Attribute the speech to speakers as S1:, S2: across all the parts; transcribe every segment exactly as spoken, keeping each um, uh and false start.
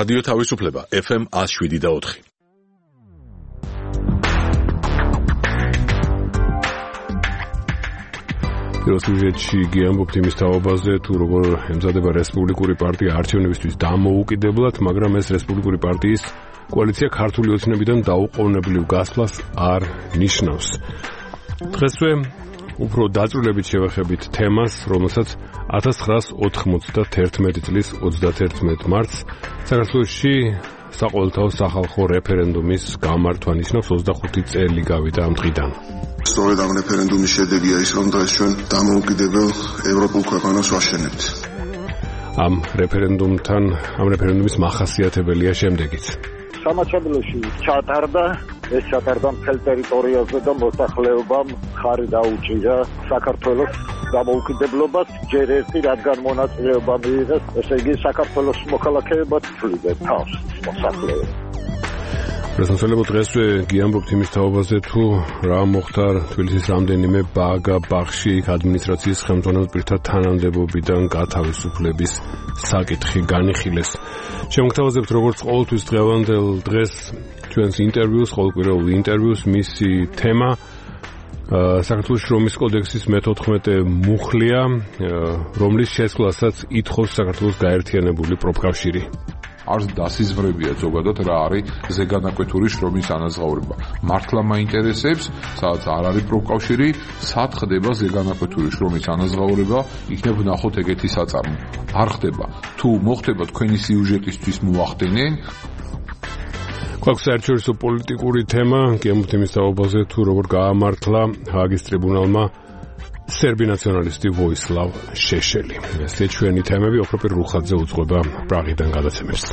S1: რადიო თავისუფლება ეფ ემ one oh seven და four.
S2: რუსეთში გიამბობთ იმის თაობაზე, თუ როგორ ემზადება რესპუბლიკური პარტია არჩევნებისთვის დამოუკიდებლად, მაგრამ ეს რესპუბლიკური პარტიის კოალიცია ქართული ოცნებიდან დაუყოვნებლივ გასვლას არ ნიშნავს. დღესვე უფრო დაწვრილებით შევეხებით თემას, რომელსაც one thousand nine hundred ninety-one წლის thirty-one მარტს საქართველოში საყოველთაო სახალხო რეფერენდუმის გამართვა ნიშნავს twenty-five წელი გავიდა ამ დღიდან.
S3: სწორედ ამ რეფერენდუმის შედეგია ის, რომ დღეს ჩვენ დამოუკიდებელ ევროპულ ქვეყანას ვაშენებთ.
S2: ამ რეფერენდუმთან, ამ რეფერენდუმის მახასიათებელია შემდეგიც.
S4: სამაჩაბლოში ჩატარდა, ეს ჩატარდა მთელ ტერიტორიაზე და მოსახლეობამ ხარი დაუჭირა საქართველოს დამოუკიდებლობას, ჯერ ერთი რადგან მონაწილეობა მიიღეს, ესე იგი საქართველოს მოქალაქეებად თვლიდნენ თავს მოსახლეობას.
S2: რასამსალებო დღესვე გიამბობთ იმის თაობაზე, თუ რა მოხდა თბილისის რამდენიმე ბაგა ბაღში იქ ადმინისტრაციის ხელმძღვანელ პირთა თანამდებობიდან გათავისუფლების საკითხი განიხილეს. შემოგთავაზებთ როგორც ყოველთვის დღევანდელ დღეს ჩვენს ინტერვიუს, ყოველკვირეულ ინტერვიუს, მისი თემა საქართველოს შრომის კოდექსის მეთოთხმეტე მუხლია, რომლის შესვლასაც ითხოვს საქართველოს გაერთიანებული პროფკავშირი.
S5: არც დასიზღვრებია ზოგადად რა არის ზეგანაკვეთური შრომის ანაზღაურება. მართლა მაინტერესებს, სადაც არ არის პროფკავშირი, სად ხდება ზეგანაკვეთური შრომის ანაზღაურება, იქნებ ვნახოთ ეგეთი საწარმო. არ ხდება. თუ მოხდება თქვენი სიუჟეტისთვის მოახდენენ.
S2: გვაქვს საერთაშორისო პოლიტიკური თემა, გიამბობთ იმის თაობაზე, თუ როგორ გაამართლა ჰააგის ტრიბუნალმა სერბი ნაციონალისტი ვოისლავ შეშელი. ესე ჩვენი თემები, ოქროპირ რუხაძე უძღვება პრაღიდან გადაცემებს.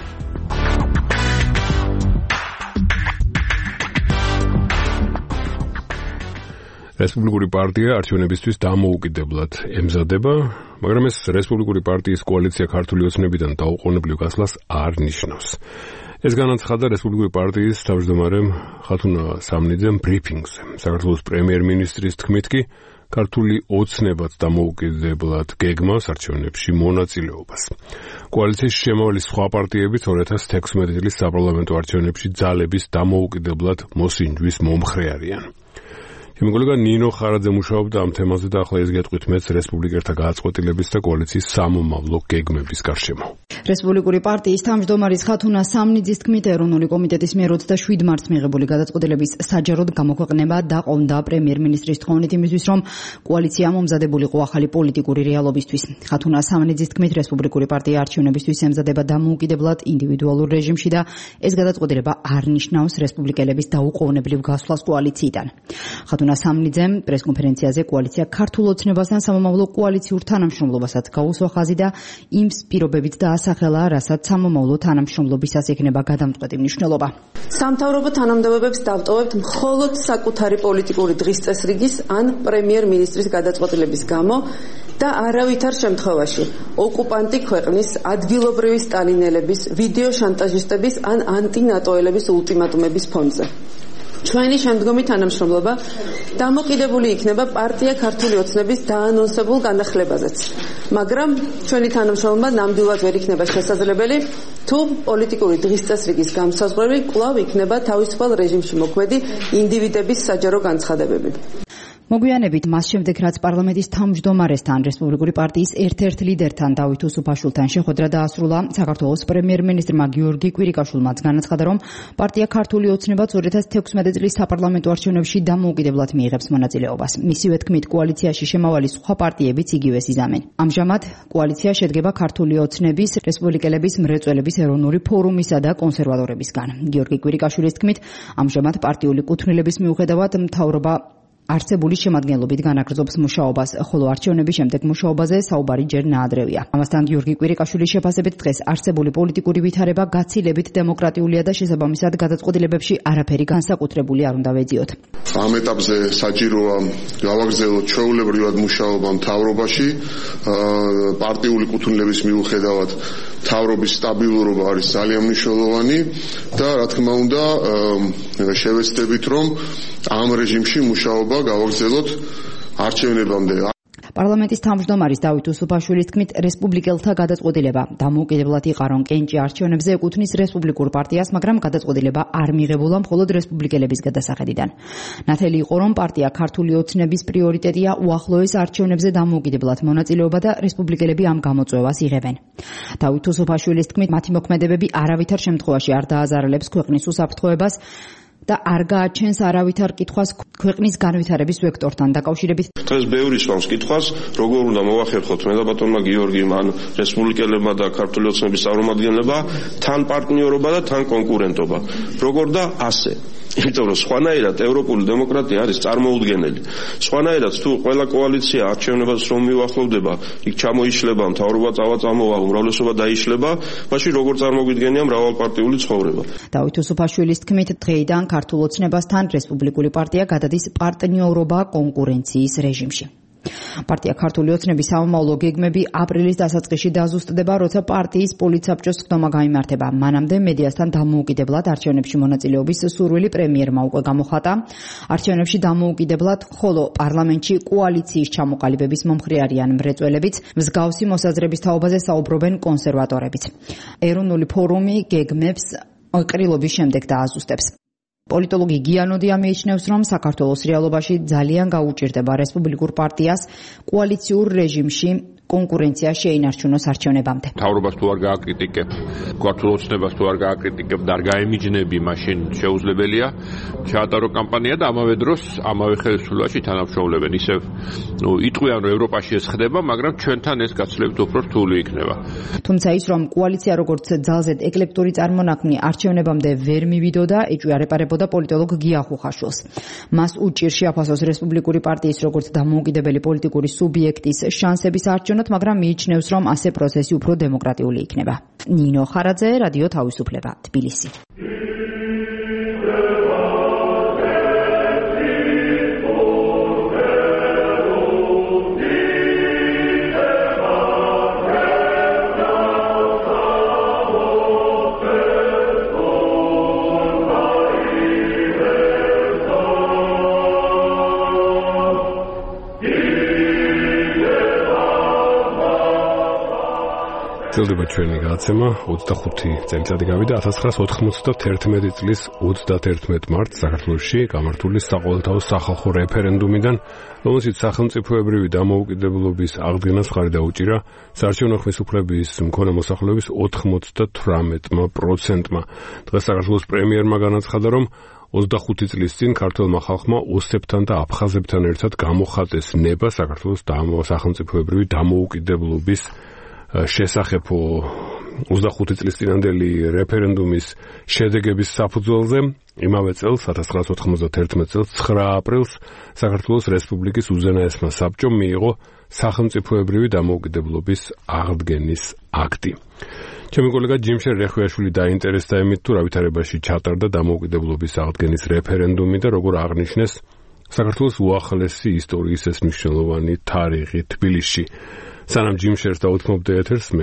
S2: რესპუბლიკური პარტია არჩევნებისთვის დამოუკიდებლად ემზადება, მაგრამ ეს რესპუბლიკური პარტიის კოალიცია ქართული ოცნებიდან დაუყოვნებლივ გასვლას არ ნიშნავს. ეს განაცხადა რესპუბლიკური პარტიის თავმჯდომარემ ხათუნა სამნიძემ ბრიფინგზე. საქართველოს პრემიერ-მინისტრის თქმით კი ქართული ოცნებაც დამოუკიდებლად გეგმავს არჩევნებში მონაწილეობას. კოალიციაში შემავალი სხვა პარტიებიც two thousand sixteen წლის საპარლამენტო არჩევნებში ძალების დამოუკიდებლად მოსინჯვის მომხრე არიან. ჩემი კოლეგა ნინო ხარაძე მუშაობდა ამ თემაზე და ახლა ეს გეტყვით მეც რესპუბლიკელთა გააწყვილების და კოალიციის სამომავლო გეგმების გარშემო.
S6: რესპუბლიკური პარტიის თავმჯდომარის ხათუნა სამნიძის თქმით, ეროვნული კომიტეტის მიერ twenty-seven მარტს მიღებული გადაწყვეტილების საჯაროდ გამოქვეყნება დაყოვნდა პრემიერ-მინისტრის თხოვნით იმისთვის, რომ კოალიცია მომზადებულიყო ახალი პოლიტიკური რეალობისთვის. ხათუნა სამნიძის თქმით, რესპუბლიკური პარტია არჩევნებისთვის ემზადება დამოუკიდებლად ინდივიდუალურ რეჟიმში და ეს გადაწყვეტილება არ ნიშნავს რესპუბლიკელების დაუყოვნებლივ გასვლას კოალიციიდან. ხათუნა სამნიძემ პრესკონფერენციაზე კოალიცია ქართულ ოცნებასთან სამომავლო კოალიციურ თანამშრომლობასაც გაუსვა ხაზი და იმ პირობებით დაასახელა, რასაც სამომავლო თანამშრომლობისას ექნება გადამწყვეტი მნიშვნელობა.
S7: სამთავრობო თანამდებობებს დავტოვებთ მხოლოდ საკუთარი პოლიტიკური დღის წესრიგის ან პრემიერ-მინისტრის გადაწყვეტილების გამო და არავითარ შემთხვევაში ოკუპანტი ქვეყნის ადგილობრივი სტალინელების, ვიდეო შანტაჟისტების ან ანტინატოელების ულტიმატუმების ფონზე. ჩვენი შემდგომი თანამშრომლობა დამოკიდებული იქნება პარტია ქართული ოცნების დაანონსებულ განახლებაზეც. მაგრამ ჩვენი თანამშრომლობა ნამდვილად ვერ იქნება შესაძლებელი, თუ პოლიტიკური დღის წესრიგის განსაზღვრები კვლავ იქნება თავისუფალ რეჟიმში მოქმედი ინდივიდების საჯარო განცხადებები.
S6: მოგვიანებით მას შემდეგ, რაც პარლამენტის თავმჯდომარესთან, რესპუბლიკური პარტიის ერთ-ერთ ლიდერთან დავით უსუფაშვილთან შეხვედრა დაასრულა, საქართველოს პრემიერ-მინისტრმა გიორგი კვირიკაშვილმაც განაცხადა, რომ პარტია ქართული ოცნება twenty sixteen წლის საპარლამენტო არჩევნებში დამოუკიდებლად მიიღებს მონაწილეობას. მისივე თქმით, კოალიციაში შემავალი სხვა პარტიებიც იგივეს იზამენ. ამჟამად კოალიცია შედგება ქართული ოცნების, რესპუბლიკელების მრეწველების ეროვნული ფორუმისა და კონსერვატორებისგან. გიორგი კვირიკაშვილის თქმით, ამჟამად პარტიული კუთვნილების მიუხედავად მთავრობა არცებული შემადგენლობით განაგრძობს მუშაობას, ხოლო არჩევნების შემდეგ მუშაობაზე საუბარი ჯერ ნაადრევია. ამასთან გიორგი კვირიკაშვილის შეფასებით დღეს არსებული პოლიტიკური ვითარება გაცილებით დემოკრატიულია და შესაბამისად გადაწყვეტილებებში არაფერი განსაკუთრებული არ უნდა ვეძიოთ.
S3: ამ ეტაპზე საჭიროა გავაგრძელოთ ჩვეულებრივად მუშაობა მთავრობაში, პარტიული კუთვნილების მიუხედავად მთავრობის სტაბილურობა არის ძალიან მნიშვნელოვანი და რა თქმა უნდა შევეცდებით, რომ ამ რეჟიმში მუშაობა გავაგრძელოთ არჩევნებამდე.
S6: პარლამენტის თავმჯდომარის დავით უსუფაშვილის თქმით, რესპუბლიკელთა გადაწყვეტილება დამოუკიდებლად იყარონ კენჭი არჩევნებზე ეკუთვნის რესპუბლიკურ პარტიას, მაგრამ გადაწყვეტილება არ მიღებულა მხოლოდ რესპუბლიკელების გადასახედიდან. ნათელი იყო, რომ პარტია ქართული ოცნების პრიორიტეტია უახლოეს არჩევნებზე დამოუკიდებლად მონაწილეობა და რესპუბლიკელები ამ გამოწვევას იღებენ. დავით უსუფაშვილის თქმით, მათი მოქმედებები არავითარ შემთხვევაში არ დააზარალებს ქვეყნის უსაფრთხოებას და არ გააჩენს არავითარ კითხვას ქვეყნის განვითარების ვექტორთან დაკავშირებით.
S8: დღეს ბევრი სვამს კითხვას, როგორ უნდა მოვახერხოთ მე და ბატონმა გიორგიმ ან რესპუბლიკელებმა და ქართული ოცნების წარმომადგენლებმა თან პარტნიორობა და თან კონკურენტობა. როგორ და ასე. იმიტომ რომ სხვანაირად ევროპული დემოკრატია არის წარმოუდგენელი. სხვანაირად თუ ყველა კოალიცია არჩევნებას რომ მიუახლოვდება, იქ ჩამოიშლება, მთავრობა წავაწამოვა, უმრავლესობა დაიშლება, მაშინ როგორ წარმოგვიდგენია მრავალპარტიული ცხოვრება.
S6: დავით უსუფაშვილის თქმით, დღეიდან ქართულ ოცნებასთან რესპუბლიკური პარტია გადადის პარტნიორობა კონკურენციის რეჟიმში. პარტია ქართული ოცნების სამომავლო გეგმები აპრილის დასაწყისში დაზუსტდება, როცა პარტიის პოლიტსაბჭოს ხდომა გაიმართება. მანამდე მედიასთან დამოუკიდებლად არჩევნებში მონაწილეობის სურვილი პრემიერმა უკვე გამოხატა. არჩევნებში დამოუკიდებლად, ხოლო პარლამენტში კოალიციის ჩამოყალიბების მომხრე არიან მრეწველებიც, მსგავსი მოსაზრების თაობაზე საუბრობენ კონსერვატორებიც. ეროვნული ფორუმი გეგმებს ყრილობის შემდეგ დააზუსტებს. პოლიტოლოგი გიანოდია მიიჩნევს, რომ საქართველოს რეალობაში ძალიან გაუჭირდება რესპუბლიკურ პარტიას კოალიციურ რეჟიმში კონკურენცია შეინარჩუნოს არჩევნებამდე.
S5: მთავრობას თუ არ გააკრიტიკებ, ქართულ ოცნებას თუ არ გააკრიტიკებ და არ გაემიჯნები, მაშინ შეუძლებელია ჩაატარო კამპანია და ამავე დროს ამავე ხელისუფლებაში თანამშრომლებენ. ისევ ნუ იტყვიან, რომ ევროპაში ეს ხდება, მაგრამ ჩვენთან ეს გაცილებით უფრო რთული იქნება.
S6: თუმცა ის, რომ კოალიცია როგორც ძალზედ ეკლექტური წარმონაქმნი არჩევნებამდე ვერ მივიდოდა, ეჭვი არ ეპარებოდა პოლიტოლოგ გია ხუხაშვილს. მას უჭირს შეაფასოს რესპუბლიკური პარტიის როგორც დამოუკიდებელი პოლიტიკური სუბიექტის შანსების არჩევნად, მაგრამ მიიჩნევს, რომ ასე პროცესი უფრო დემოკრატიული იქნება. ნინო ხარაძე, რადიო თავისუფლება, თბილისი.
S2: გრძელდება ჩვენი გადაცემა ოცდახუთი წელიწადი გავიდა ათას ცხრაას ოთხმოცდაათერთმეტი წლის ოცდათერთმეტ მარტს საქართველოში გამართული საყოველთაო სახალხო რეფერენდუმიდან, რომელშიც სახელმწიფოებრივი დამოუკიდებლობის აღდგენას მხარი დაუჭირა საარჩევნო ხელისუფლების მქონე მოსახლეობის ოთხმოცდათვრამეტმა პროცენტმა. დღეს საქართველოს პრემიერმა განაცხადა, რომ ოცდახუთი წლის წინ ქართველმა ხალხმა ოსებთან და აფხაზებთან ერთად გამოხატეს ნება საქართველოს სახელმწიფოებრივი დამოუკიდებლობის შესახებ ოცდახუთი წლის წინანდელი რეფერენდუმის შედეგების საფუძველზე იმავე წელს ათას ცხრაას ოთხმოცდათერთმეტ წელს ცხრა აპრილს საქართველოს რესპუბლიკის უზენაესმა საბჭომ მიიღო სახელმწიფოებრივი დამოუკიდებლობის აღდგენის აქტი. ჩემი კოლეგა ჯიმშერ რეხვიაშვილი დაინტერესდა იმით, თუ რა ვითარებაში ჩატარდა დამოუკიდებლობის აღდგენის რეფერენდუმი და როგორ აღნიშნეს საქართველოს უახლესი ისტორიის ეს მნიშვნელოვანი თარიღი თბილისში. სანამ ჯიმშერს დაუთმობდე ეთერს, მე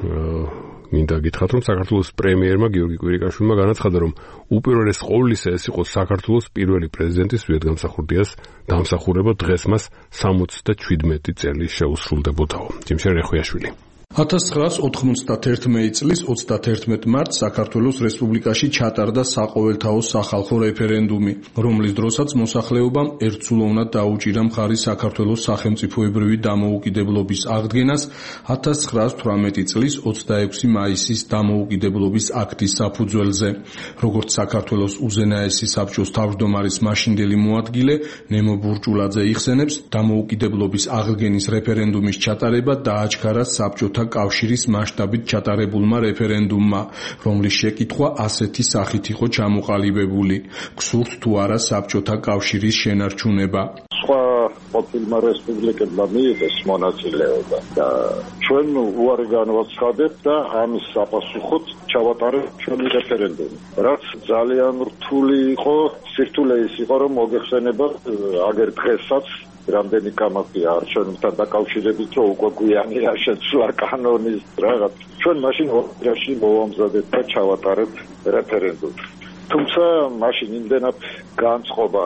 S2: მინდა გითხრათ, რომ საქართველოს პრემიერმა გიორგი კვირიკაშვილმა განაცხადა, რომ უპირველეს ყოვლისა ეს იყო საქართველოს პირველი პრეზიდენტის ვიადგამსახურდიას დამსახურება, დღეს მას სამოცდაჩვიდმეტი წელი შეუსრულდებოდაო. ჯიმშერ რეხვიაშვილი.
S9: ათას ცხრაას ოთხმოცდათერთმეტი წლის ოცდათერთმეტ მარტს საქართველოს რესპუბლიკაში ჩატარდა საყოველთაო სახალხო რეფერენდუმი, რომლის დროსაც მოსახლეობამ ერთსულოვნად დაუჭირა მხარი საქართველოს სახელმწიფოებრივი დამოუკიდებლობის აღდგენას ათას ცხრაას თვრამეტი წლის ოცდაექვსი მაისის დამოუკიდებლობის აქტის საფუძველზე. როგორც საქართველოს უზენაესი საბჭოს თავმჯდომარის მაშინდელი მოადგილე ნემო ბურჭულაძე იხსენებს, დამოუკიდებლობის აღდგენის რეფერენდუმის ჩატარება დააჩქარა საბჭოთა კავშირის მასშტაბით ჩატარებულმა რეფერენდუმმა, რომლის შეკითხვა ასეთი სახით იყო ჩამოყალიბებული: გსურთ თუ არა საბჭოთა კავშირის შენარჩუნება?
S4: სხვა ყოფილმა რესპუბლიკებმა მიიღეს მონაწილეობა და ჩვენ უარი განვაცხადებთ და ამის საპასუხოდ ჩავატარებთ ჩვენი რეფერენდუმი, რაც ძალიან რთული იყო. სირთულე ის იყო, რომ მოგეხსენება აგერ დღესაც რამდენი კამათია არჩევნებთან დაკავშირებით, რომ უკვე გვიანია შეცვლა კანონის რაღაც. ჩვენ მაშინ ორ-ში მოვამზადებთ და ჩავატარებთ რეფერენდუმი. თუმცა მაშინ იმდენად განწყობა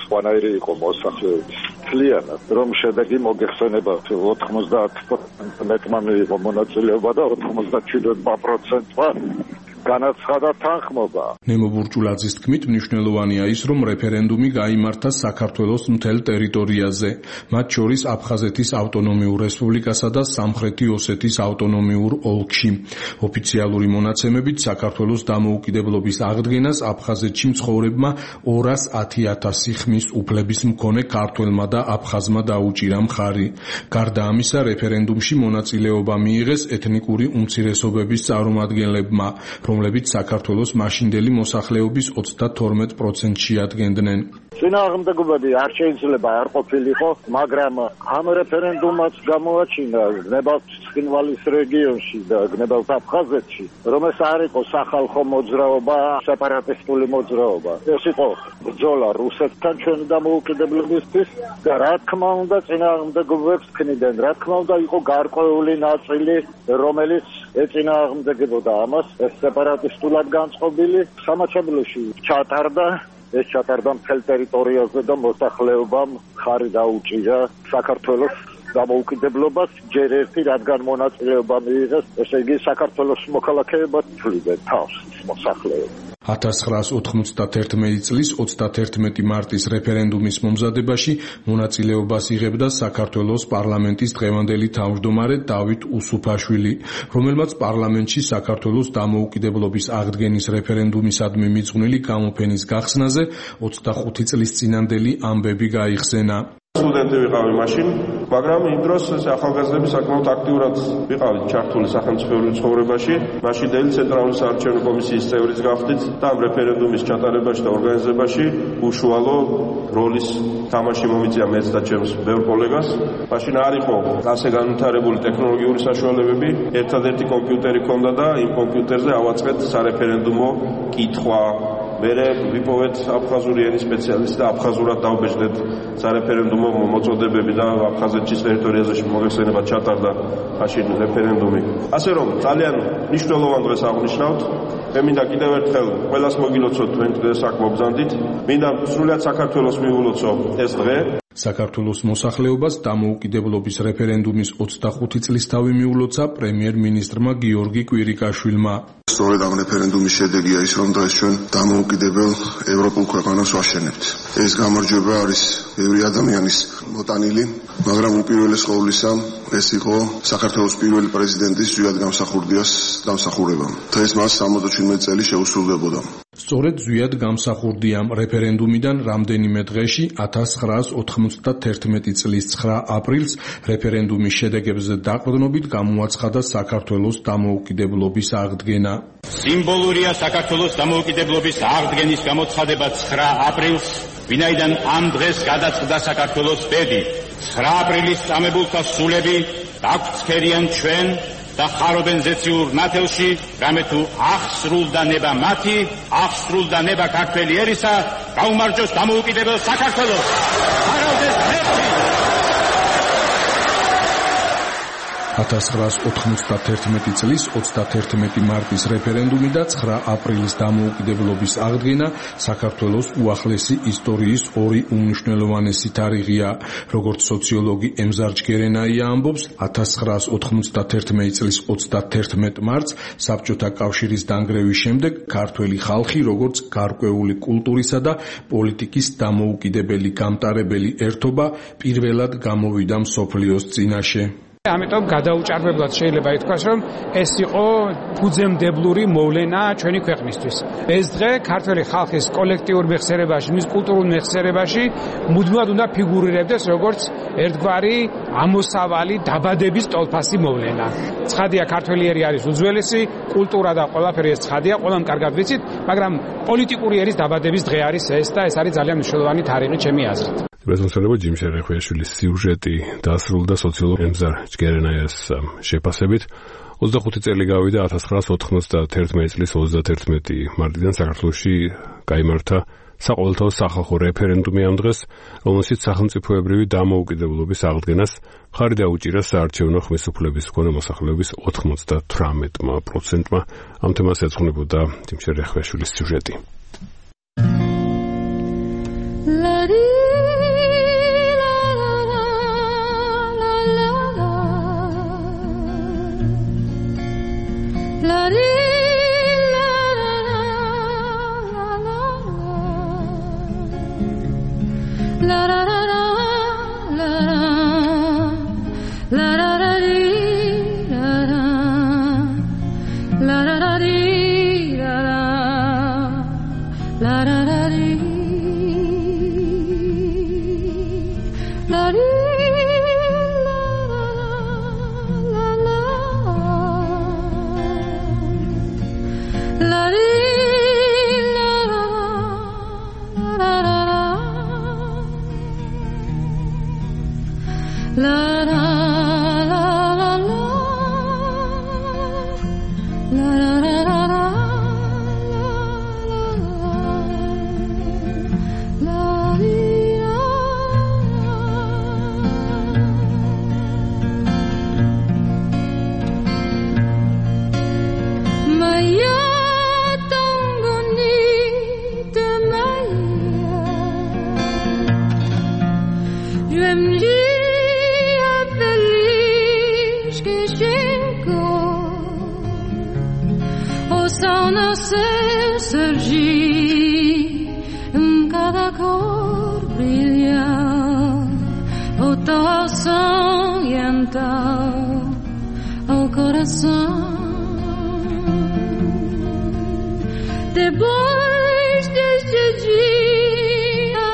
S4: სხვანაირი იყო მოსახლეობის მთლიანად, რომ შედეგი მოგეხსენება ოთხმოცდაათ პროცენტმა მიიღო მონაწილეობა და ოთხმოცდაშვიდმა პროცენტმა განაცხადა თანხმობა.
S9: ნემო ბურჭულაძის თქმით, მნიშვნელოვანია ის, რომ რეფერენდუმი გაიმართა საქართველოს მთელ ტერიტორიაზე, მათ შორის აფხაზეთის ავტონომიურ რესპუბლიკასა და სამხრეთი ოსეთის ავტონომიურ ოლქში. ოფიციალური მონაცემებით საქართველოს დამოუკიდებლობის აღდგენას აფხაზეთში მცხოვრებმა ორას ათი ათასი ხმის უფლების მქონე ქართველმა და აფხაზმა დაუჭირა მხარი. გარდა ამისა, რეფერენდუმში მონაწილეობა მიიღეს ეთნიკური უმცირესობების წარმომადგენლებმა, რომლებიც საქართველოს მაშინდელი მოსახლეობის ოცდათორმეტ პროცენტს შეადგენდნენ.
S4: წინააღმდეგობები არ შეიძლება არ ყოფილიყო, მაგრამ ამ რეფერენდუმაც გამოაჩინა გნებავთ ცხინვალის რეგიონში და გნებავთ აფხაზეთში, რომ ეს არ იყო სახალხო მოძრაობა, სეპარატისტული მოძრაობა. ეს იყო ბრძოლა რუსეთთან ჩვენი დამოუკიდებლობისთვის და რა თქმა უნდა წინააღმდეგობებს ქმნიდნენ. რა თქმა უნდა იყო გარკვეული ნაწილი, რომელიც ეწინააღმდეგებოდა ამას, ეს სეპარატისტულად განწყობილი სამაჩაბლოში ჩატარდა. ეს ჩატარდა მთელ ტერიტორიაზე და მოსახლეობამ ხარი დაუჭირა საქართველოს დამოუკიდებლობას ჯერ ერთი, რადგან მონაწილეობა მიიღეს, ესე იგი საქართველოს მოქალაქეებად თვლიდნენ თავს მოსახლეობა.
S9: ათას ცხრაას ოთხმოცდაათერთმეტი წლის ოცდათერთმეტი მარტის რეფერენდუმის მომზადებაში მონაწილეობას იღებდა საქართველოს პარლამენტის დღევანდელი თავმჯდომარე დავით უსუფაშვილი, რომელმაც პარლამენტში საქართველოს დამოუკიდებლობის აღდგენის რეფერენდუმისადმი მიძღვნილი გამოფენის გახსნაზე ოცდახუთი წლის წინანდელი ამბები გაიხსენა.
S8: სტუდენტი ვიყავი მაშინ, მაგრამ იმ დროს ახალგაზრდები საკმაოდ აქტიურად ვიყავით ჩართული სახელმწიფოებრივ ცხოვრებაში. მაშინდელი ცენტრალური საარჩევნო კომისიის წევრიც გახდით და ამ რეფერენდუმის ჩატარებაში და ორგანიზებაში უშუალო როლის თამაში მომიწია მეც და ჩემს ბევრ კოლეგას. მაშინ არ იყო ასე განვითარებული ტექნოლოგიური საშუალებები, ერთადერთი კომპიუტერი ჰქონდა და იმ კომპიუტერზე ავაწყეთ სარეფერენდუმო კითხვა. მერე ვიპოვეთ აფხაზური ენის სპეციალისტი და აფხაზურად დავბეჭდეთ სარეფერენდუმო მოწოდებები და აფხაზეთის ტერიტორიაზე მოგეხსენება ჩატარდა მაშინ რეფერენდუმი. ასე რომ ძალიან მნიშვნელოვან დღეს აღნიშნავთ. მე მინდა კიდევ ერთხელ ყველას მოგილოცოთ თქვენ დღეს აქ მობრძანდით. მინდა სრულად საქართველოს მიულოცო ეს დღე.
S9: საქართველოს მოსახლეობას დამოუკიდებლობის რეფერენდუმის ოცდახუთი წლის თავი მიულოცა პრემიერ-მინისტრმა გიორგი კვირიკაშვილმა.
S3: სწორედ ამ რეფერენდუმის შედეგია ის, რომ დღეს ჩვენ დამოუკიდებელ ევროპულ ქვეყანას ვაშენებთ. ეს გამარჯვება არის ბევრი ადამიანის მოტანილი, მაგრამ უპირველეს ყოვლისა ეს იყო საქართველოს პირველი პრეზიდენტის ზვიად გამსახურდიას დამსახურება. დღეს მას სამოცდაშვიდმეტი წელი შეუსრულდებოდა.
S9: სწორედ ზვიად გამსახურდიამ რეფერენდუმიდან რამდენიმე დღეში ათას ცხრაას ოთხმოცდათერთმეტი წლის ცხრა აპრილს რეფერენდუმის შედეგებზე დაყრდნობით გამოაცხადა საქართველოს დამოუკიდებლობის აღდგენა.
S10: სიმბოლურია საქართველოს დამოუკიდებლობის აღდგენის გამოცხადება ცხრა აპრილს, ვინაიდან ამ დღეს გადაწყდა საქართველოს ბედი. ცხრა აპრილის წამებულთა სულები დაგვცქერიან ჩვენ და ხარობენ ზეციურ ნათელში, რამე თუ აღსრულდა ნება მათი, აღსრულდა ნება ქართველი ერისა, გაუმარჯოს დამოუკიდებელ საქართველოს. აღავდეს ღმერთი.
S9: ათას ცხრაას ოთხმოცდათერთმეტი წლის ოცდათერთმეტი მარტის რეფერენდუმი და ცხრა აპრილის დამოუკიდებლობის აღდგენა საქართველოს უახლესი ისტორიის ორი უმნიშვნელოვანესი თარიღია. როგორც სოციოლოგი ემზარ ჯგერენაია ამბობს, ათას ცხრაას ოთხმოცდათერთმეტი წლის ოცდათერთმეტ მარტს საბჭოთა კავშირის დანგრევის შემდეგ ქართველი ხალხი როგორც გარკვეული კულტურისა და პოლიტიკის დამოუკიდებელი გამტარებელი ერთობა პირველად გამოვიდა მსოფლიოს წინაშე.
S11: ამიტომ გადაუჭარბებლად შეიძლება ითქვას, რომ ეს იყო ფუძემდებლური მოვლენა ჩვენი ქვეყნისთვის. ეს დღე ქართველი ხალხის კოლექტიურ მეხსიერებაში, მის კულტურულ მეხსიერებაში მუდმივად უნდა ფიგურირებდეს როგორც ერთგვარი ამოსავალი დაბადების ტოლფასი მოვლენა. ცხადია, ქართველი ერი არის უძველესი, კულტურა და ყველაფერი ეს ცხადია, ყველამ კარგად ვიცით, მაგრამ პოლიტიკური ერის დაბადების დღე არის ეს და ეს არის ძალიან მნიშვნელოვანი თარიღი ჩემი აზრით.
S2: პრეზიდენტობა ჯიმ შერეხვეაშვილის სიუჟეტი დაასრულდა სოციოლოგ ემზარ ჯგერენაიას შეფასებით. ოცდახუთი წელი გავიდა ათას ცხრაას ოთხმოცდათერთმეტი წლის ოცდათერთმეტი მარტიდან საქართველოში გაიმართა საყოველთაო სახალხო რეფერენდუმი ამ დღეს, რომელშიც სახელმწიფოებრივი დამოუკიდებლობის აღდგენას მხარი დაუჭირა საარჩევნო ხმის უფლების მქონე მოსახლეობის ოცდათვრამეტ პროცენტმა. ამ თემას ეძღვნებოდა ჯიმ შერეხვეაშვილის სიუჟეტი.
S12: Depois deste dia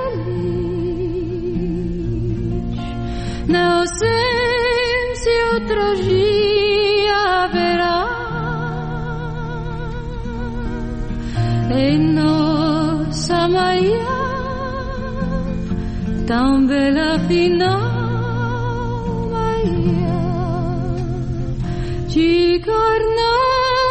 S12: feliz, na ausência outro dia haverá. Em nossa manhã tão bela final, manhã de carnaval.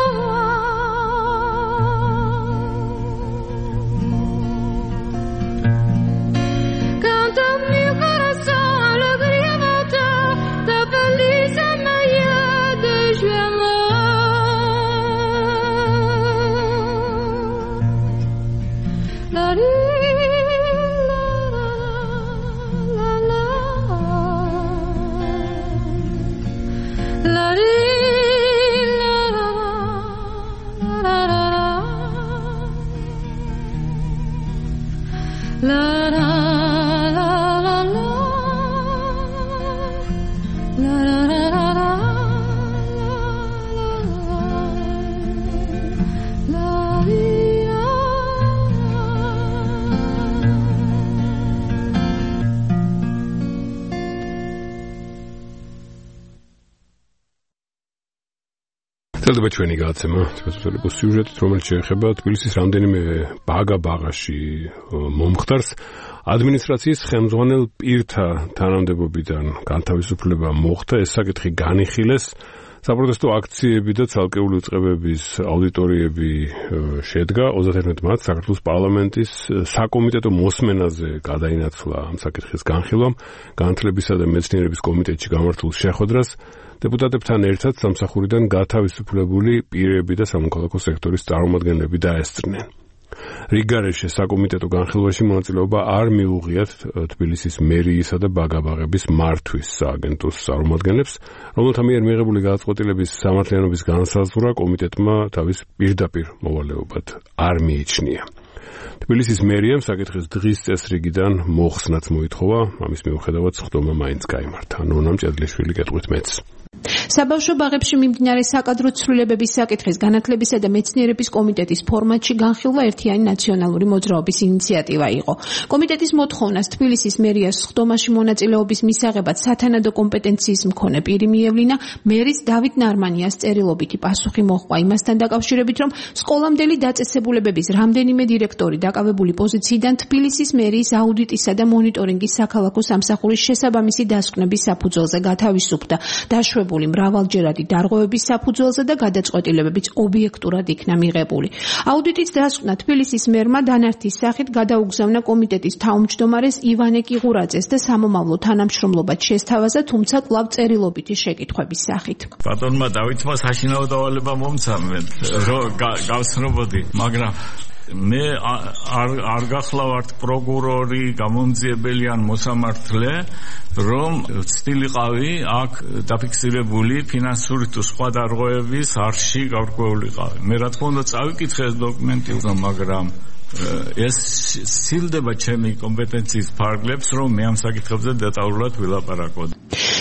S2: ელოდება ჩვენი გადაცემა თბილისის სიუჟეტით, რომელიც შეეხება თბილისის რამდენიმე ბაგა-ბაღაში მომხდარს. ადმინისტრაციის ხელმძღვანელ პირთა თანამდებობიდან განთავისუფლება მოხდა, ეს საკითხი განიხილეს. საპროტესტო აქციები და ცალკეული უწყებების აუდიტორიები შედგა. ოცდაერთმეტ მარტს საქართველოს პარლამენტის საკომიტეტო მოსმენაზე გადაინაცვლა ამ საკითხის განხილვამ. განათლებისა და მეცნიერების კომიტეტში გამართულ შეხვედრას დეპუტატებთან ერთად სამსახურიდან გათავისუფლებული პირები და სამოქალაქო სექტორის წარმომადგენლები დაესწრნენ. რიგგარეშე საკომიტეტო განხილვაში მონაწილეობა არ მიუღიათ თბილისის მერიისა და ბაგა-ბაღების მართვის სააგენტოს წარმომადგენლებს, რომელთა მიერ მიღებული გადაწყვეტილების სამართლიანობის განსაზღვრა კომიტეტმა თავის პირდაპირ მოვალეობად არ მიიჩნია. თბილისის მერიამ საკითხის დღის წესრიგიდან მოხსნაც მოითხოვა, ამის მიუხედავად სხდომა მაინც გაიმართა. ნონა მჭედლიშვილი გეტყვით მეც.
S13: საბავშვო ბაღებში მიმდინარე საკადრო ცვლილებების საკითხის განათლებისა და მეცნიერების კომიტეტის ფორმატში განხილვა ერთიანი ნაციონალური მოძრაობის ინიციატივა იყო. კომიტეტის მოთხოვნას თბილისის მერიას სხდომაში მონაწილეობის მისაღებად სათანადო კომპეტენციის მქონე პირი მიევლინა, მერის დავით ნარმანიას წერილობითი პასუხი მოჰყვა იმასთან დაკავშირებით, რომ სკოლამდელი დაწესებულებების რამდენიმე დირექტორი დაკავებული პოზიციიდან თბილისის მერიის აუდიტისა და მონიტორინგის საქალაქო სამსახურის შესაბამისი დასკვნების საფუძველზე გათავისუფლდა. დაშვებული მრავალჯერადი დარღვევების საფუძველზე და გადაწყვეტილებებიც ობიექტურად იქნა მიღებული. აუდიტის დასკვნა თბილისის მერმა დანართის სახით გადაუგზავნა კომიტეტის თავმჯდომარეს ივანე კიღურაძეს და სამომავლო თანამშრომლობად შესთავაზა, თუმცა კვლავ წერილობითი შეკითხვების სახით.
S14: ბატონმა დავითმა საშინაო დავალება მომცა, რომ გავცნობოდი, მაგრამ მე არ არ გახლავართ პროკურორი, გამომძიებელი ან მოსამართლე, რომ ვცდილიყავი აქ დაფიქსირებული ფინანსური თუ სხვა დარღვევების არხში გარკვეულიყავი. მე რა თქმა უნდა წავიკითხე ეს დოკუმენტი, მაგრამ ეს სცილდება ჩემი კომპეტენციის ფარგლებს, რომ მე ამ საკითხებზე დეტალურად ვილაპარაკო.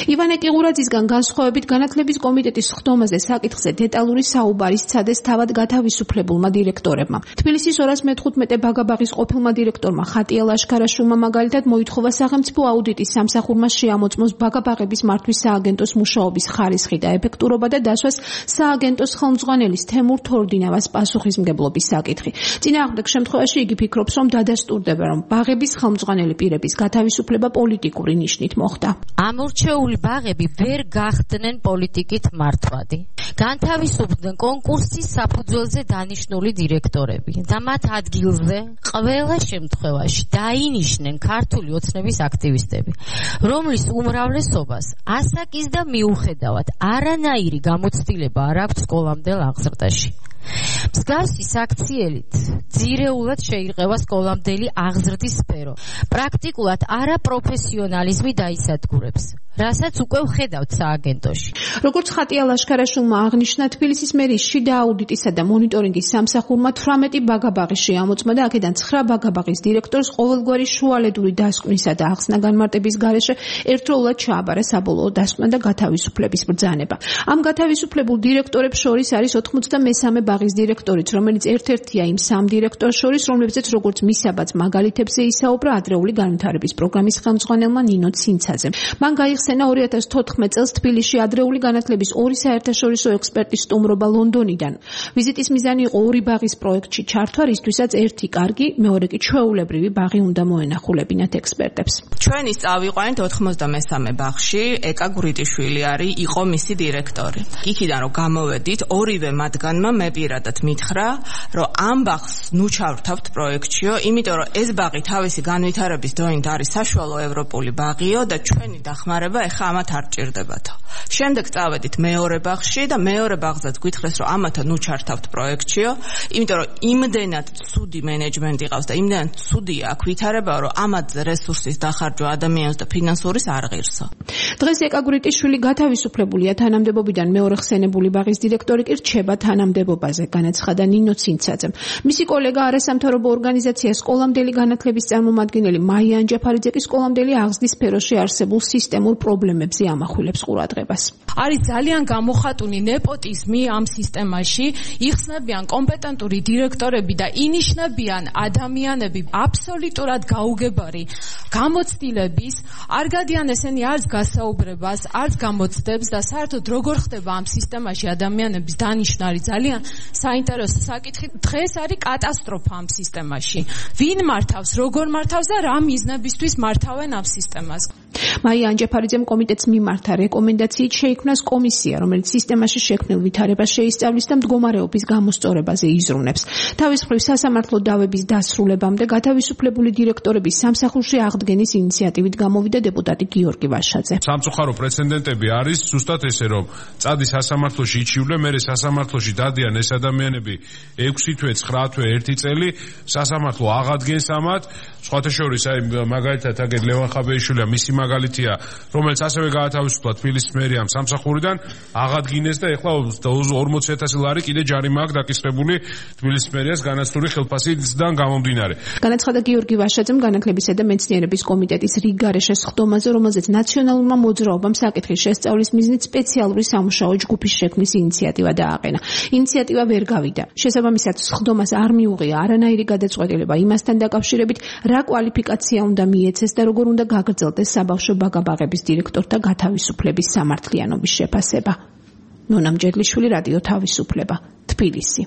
S13: ივანე კიღურაძისგან განსხვავებით განათლების კომიტეტის ხდომაზე საკითხზე დეტალური საუბარი სცადეს თავად გათავისუფლებულმა დირექტორებმა. თბილისის ორას მეთხუთმეტე ბაგაბაღის ყოფილმა დირექტორმა ხატია ლაშქარაშვილმა მაგალითად მოითხოვა სახელმწიფო აუდიტის სამსახურმა შეამოწმოს ბაგაბაღების მართვის სააგენტოს მუშაობის ხარისხი და ეფექტურობა და დასვას სააგენტოს ხელმძღვანელის თემურ თორდინავას პასუხისმგებლობის საკითხი. წინააღმდეგ შემთხვევაში იგი ფიქრობს, რომ დადასტურდება, რომ ბაღების ხელმძღვანელი პირების გათავისუფლება პოლიტიკური ნიშნით მოხდა.
S15: ამორჩეული ბაღები ვერ გახდნენ პოლიტიკით მართვადი. განთავისუფლდნენ კონკურსის საფუძველზე დანიშნული დირექტორები და მათ ადგილზე ყველა შემთხვევაში დაინიშნენ ქართული ოცნების აქტივისტები, რომლის უმრავლესობას ასაკის და მიუხედავად არანაირი გამოცდილება არ აქვს სკოლამდელ აღზრდაში. მსგავსი საქციელით ძირეულად შეირყევა სკოლამდელი აღზრდის სფერო. პრაქტიკულად არაპროფესიონალიზმი დაისადგურებს, რასაც უკვე ვხედავთ სააგენტოში.
S13: როგორც ხატია ლაშქარაშვილმა აღნიშნა, თბილისის მერიის შიდა აუდიტისა და მონიტორინგის სამსახურმა თვრამეტი ბაგაბაღი შეამოწმა და აქედან ცხრა ბაგაბაღის დირექტორს ყოველგვარი შუალედური დასკვნისა და ახსნა განმარტების გარეშე ერთდროულად ჩააბარა საბოლოო დასკვნა და გათავისუფლების ბრძანება. ამ გათავისუფლებულ დირექტორებს შორის არის ოცდამესამე ბაღის დირექტორიც, რომელიც ერთ-ერთია იმ სამ დირექტორს შორის, რომლებზეც როგორც მისაბაც მაგალითებზე ისაუბრა ადრეული განვითარების პროგრამის ხელმძღვანელმა ნინო ცინცაძემ. მან გაიხსენა ორი ათას თოთხმეტ წელს თბილისში ადრეული განათლების ორი საერთაშორისო ექსპერტის სტუმრობა ლონდონიდან. ვიზიტის მიზანი იყო ორი ბაღის პროექტში ჩართვა, რისთვისაც ერთი კარგი, მეორე კი ჩვეულებრივი ბაღი უნდა მოენახულებინათ ექსპერტებს.
S16: ჩვენი წავიყვანით ოცდამესამე ბაღში, ეკა გურიტიშვილი არის, იყო მისი დირექტორი. იქიდან რომ გამოვედით, ორივე მათგანმა მე პირადად მითხრა, რომ ამ ბაღს ნუ ჩავრთავთ პროექტშიო, იმიტომ რომ ეს ბაღი თავისი განვითარების დონით არის საშუალო ევროპული ბაღიო და ჩვენი დახმარება ეხა ამათ არ ჭირდებათო. შემდეგ წავედით მეორე ბაღში და მეორე ბაღზეც გითხრეს, რომ ამათა ნუ ჩართავთ პროექტშიო, იმიტომ რომ იმდენად ცუდი მენეჯმენტი ყავს და იმდენად ცუდია აქ ვითარება, რომ ამათ რესურსის დახარჯვა ადამიანს და ფინანსურის არ ღირსო.
S13: დღეს ეკა გურიტიშვილი გათავისუფლებულია თანამდებობიდან, მეორე ხსენებული ბაღის დირექტორი კი რჩება თანამდებობაზე, განაცხადა ნინო ცინცაძემ. მისი კოლეგა არასამთავრობო ორგანიზაცია სკოლამდელი განათლების წარმომადგენელი მაია ანჯაფარიძე კი სკოლამდელი აღზრდის სფეროში არსებულ სისტემურ პრობლემებზე ამახვილებს ყურადღებას.
S17: არის ძალიან გამოხატული ნეპოტიზმი ამ სისტემაში, იხსნებიან კომპეტენტური დირექტორები და ინიშნებიან ადამიანები აბსოლუტურად გაუგებარი გამოცდილების, არ გადიან ესენი არც გასაუბრებას, არც გამოცდებს და საერთოდ როგორ ხდება ამ სისტემაში ადამიანების დანიშვნა არის ძალიან საინტერესო საკითხი. დღეს არის კატასტროფა ამ სისტემაში. ვინ მართავს, როგორ მართავს და რა მიზნებისთვის მართავენ ამ სისტემას.
S13: მაია ანჯაფარიძემ კომიტეტს მიმართა რეკომენდაციით შეიქმნას კომისია, რომელიც სისტემაში შექმნილ ვითარებას შეისწავლის და მდგომარეობის გამოსწორებაზე იზრუნებს. თავის მხრივ სასამართლო დავების დასრულებამდე გათავისუფლებული დირექტორების სამსახურში აღდგენის ინიციატივით გამოვიდა დეპუტატი გიორგი ვაშაძე.
S18: სამწუხარო პრეცედენტები არის ზუსტად ესე, რომ წადი სასამართლოში იჩივლე, მერე სასამართლოში დადიან ეს ადამიანები ექვსი თვე, ცხრა თვე, ერთი წელი, სასამართლო აღადგენს ამათ. სხვათა შორის აი მაგალითად აგერ ლევან ხაბეიშვილია მისი მაგალითია, რომელიც ასევე გაათავისუფლა თბილისის მერიამ სამსახურიდან, აღადგინეს და ეხლა ორმოცი ათასი ლარი კიდე ჯარიმა აქვს დაკისრებული თბილისის მერიას განაცდული ხელფასიდან გამომდინარე.
S13: განაცხადა გიორგი ვაშაძემ განათლებისა და მეცნიერების კომიტეტის რიგგარეშე ხდომაზე, რომელზეც ნაციონალურმა მოძრაობამ საკითხის შესწავლის მიზნით სპეციალური სამუშაო ჯგუფის შექმნის ინიციატივა დააყენა. ინიციატივა ვერ გავიდა. შესაბამისად, ხდომას არ მიუღია არანაირი გადაწყვეტილება იმასთან დაკავშირებით, რა კვალიფიკაცია უნდა მიეცეს და როგორ უნდა გაგრძელდეს საბავშვო ბაგაბაღების დირექტორთა გათავისუფლების სამართლიანობის შეფასება. ნონა მჯედლიშვილი, რადიო თავისუფლება, თბილისი.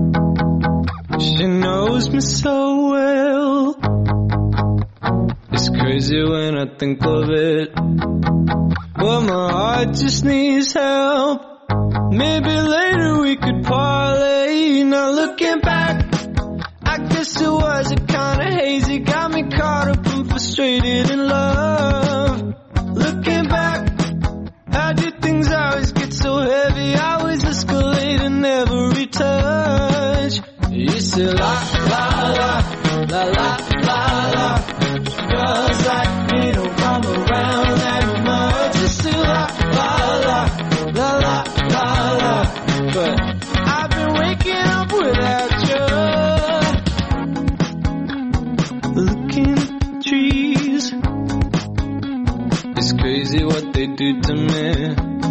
S19: She knows me so well. It's crazy when I think of it. But my heart just needs help. Maybe later we could parlay. Now looking back, I guess it was a kind of hazy. Got me caught up and frustrated in love. Looking back, how did things always get so heavy? Always escalating every touch. You say la la la, la la la la. Girls like me don't come around that much. You say la la la, la la la la. But I've been waking up without you. Looking at the trees, crazy what they do to me.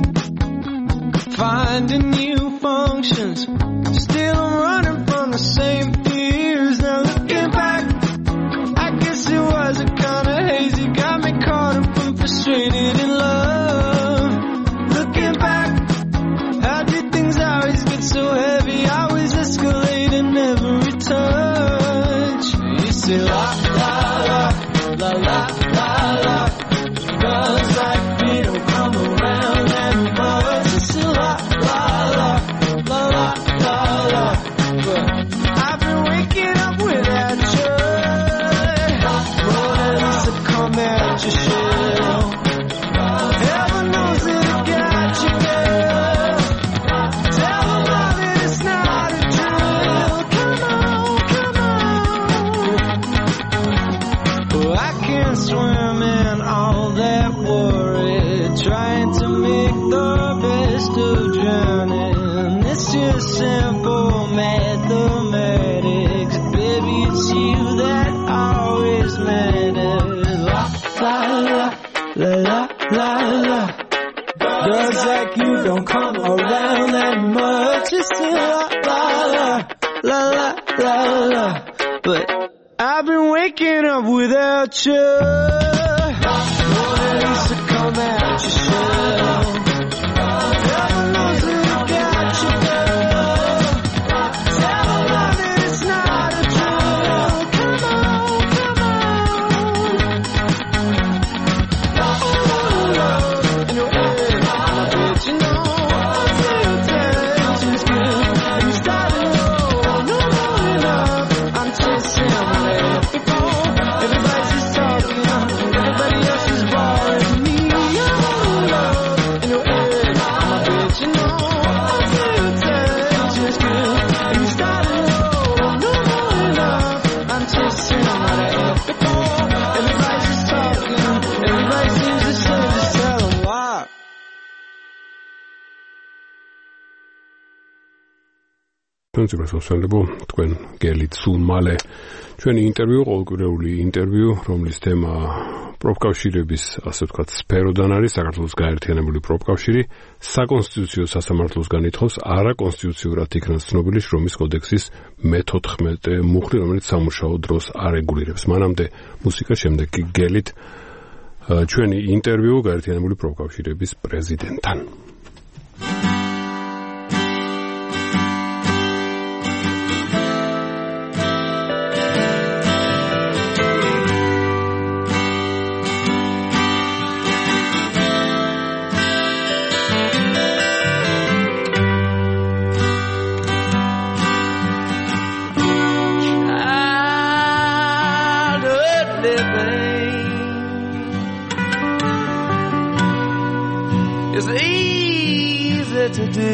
S19: Finding new functions, still I'm running from the same fears. Now looking back, I guess it was a kind of hazy, got me caught up and frustrated in love. Looking back, how did things always get so heavy? Always escalating every touch. You say la la la, la la la la. Feels like we don't come around that much. You say la la la, la la la la. But I've been waking up without you. Mona Lisa, come out your shell. Heaven knows that I got you, girl. Tell them all that it's not a drill. Come on, come on. Oh, I can't swim in all that worry, trying to make the best of drowning. It's just simple mathematics. Baby, it's you that always matters. La la la la la la. Girls like you don't come around that much. It's la la la la la la. But I've been waking up without you. Mona Lisa, come out your shell. Heaven knows that I got you, girl. Tell them all that it's not a drill. Come on, come on. Oh, in your head, I bet you know. I'll tell you tension's good. You started low, no more enough. I'm chasing my everybody's just talking, everybody else is boring me. Oh, in your head, I bet you know. I'll tell you tension's good. You started low, no more enough. I'm chasing my everybody's just talking, everybody seems to say, just tell them why.
S2: თუნდაც თქვენ გელით სულ მალე ჩვენი ინტერვიუ, ყოველკვირეული ინტერვიუ, რომლის თემა პროფკავშირების, ასე ვთქვათ, სფეროდან არის, საქართველოს გაერთიანებული პროფკავშირი, საკონსტიტუციო სასამართლოსგან ითხოვს არაკონსტიტუციურად იქნას ცნობილი შრომის კოდექსის მეთოთხმეტე მუხლი, რომელიც სამუშაო დროს არეგულირებს. მანამდე მუსიკა, შემდეგ კი გელით ჩვენი ინტერვიუ გაერთიანებული პროფკავშირების პრეზიდენტთან.
S19: It's easy to do.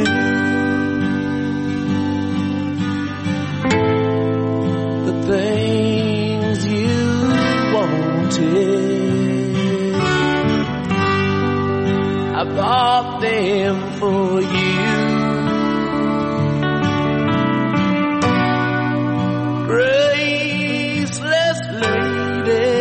S19: The things you wanted, I bought them for you. Graceless lady,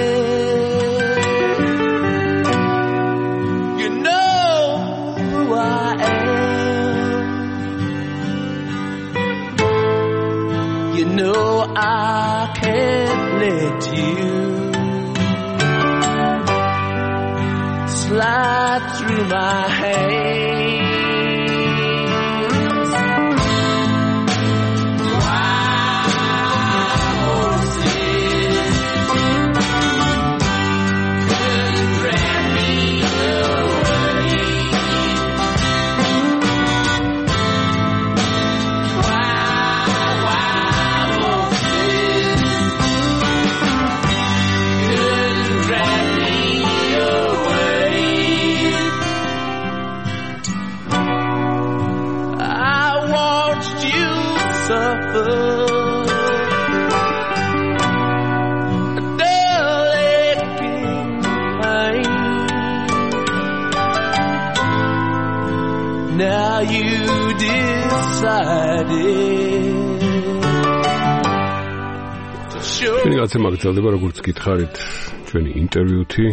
S19: I can't let you slide through my hands. Now you decided.
S2: ჩვენი გაცემა გრძელდება, როგორც გითხარით, ჩვენი ინტერვიუთი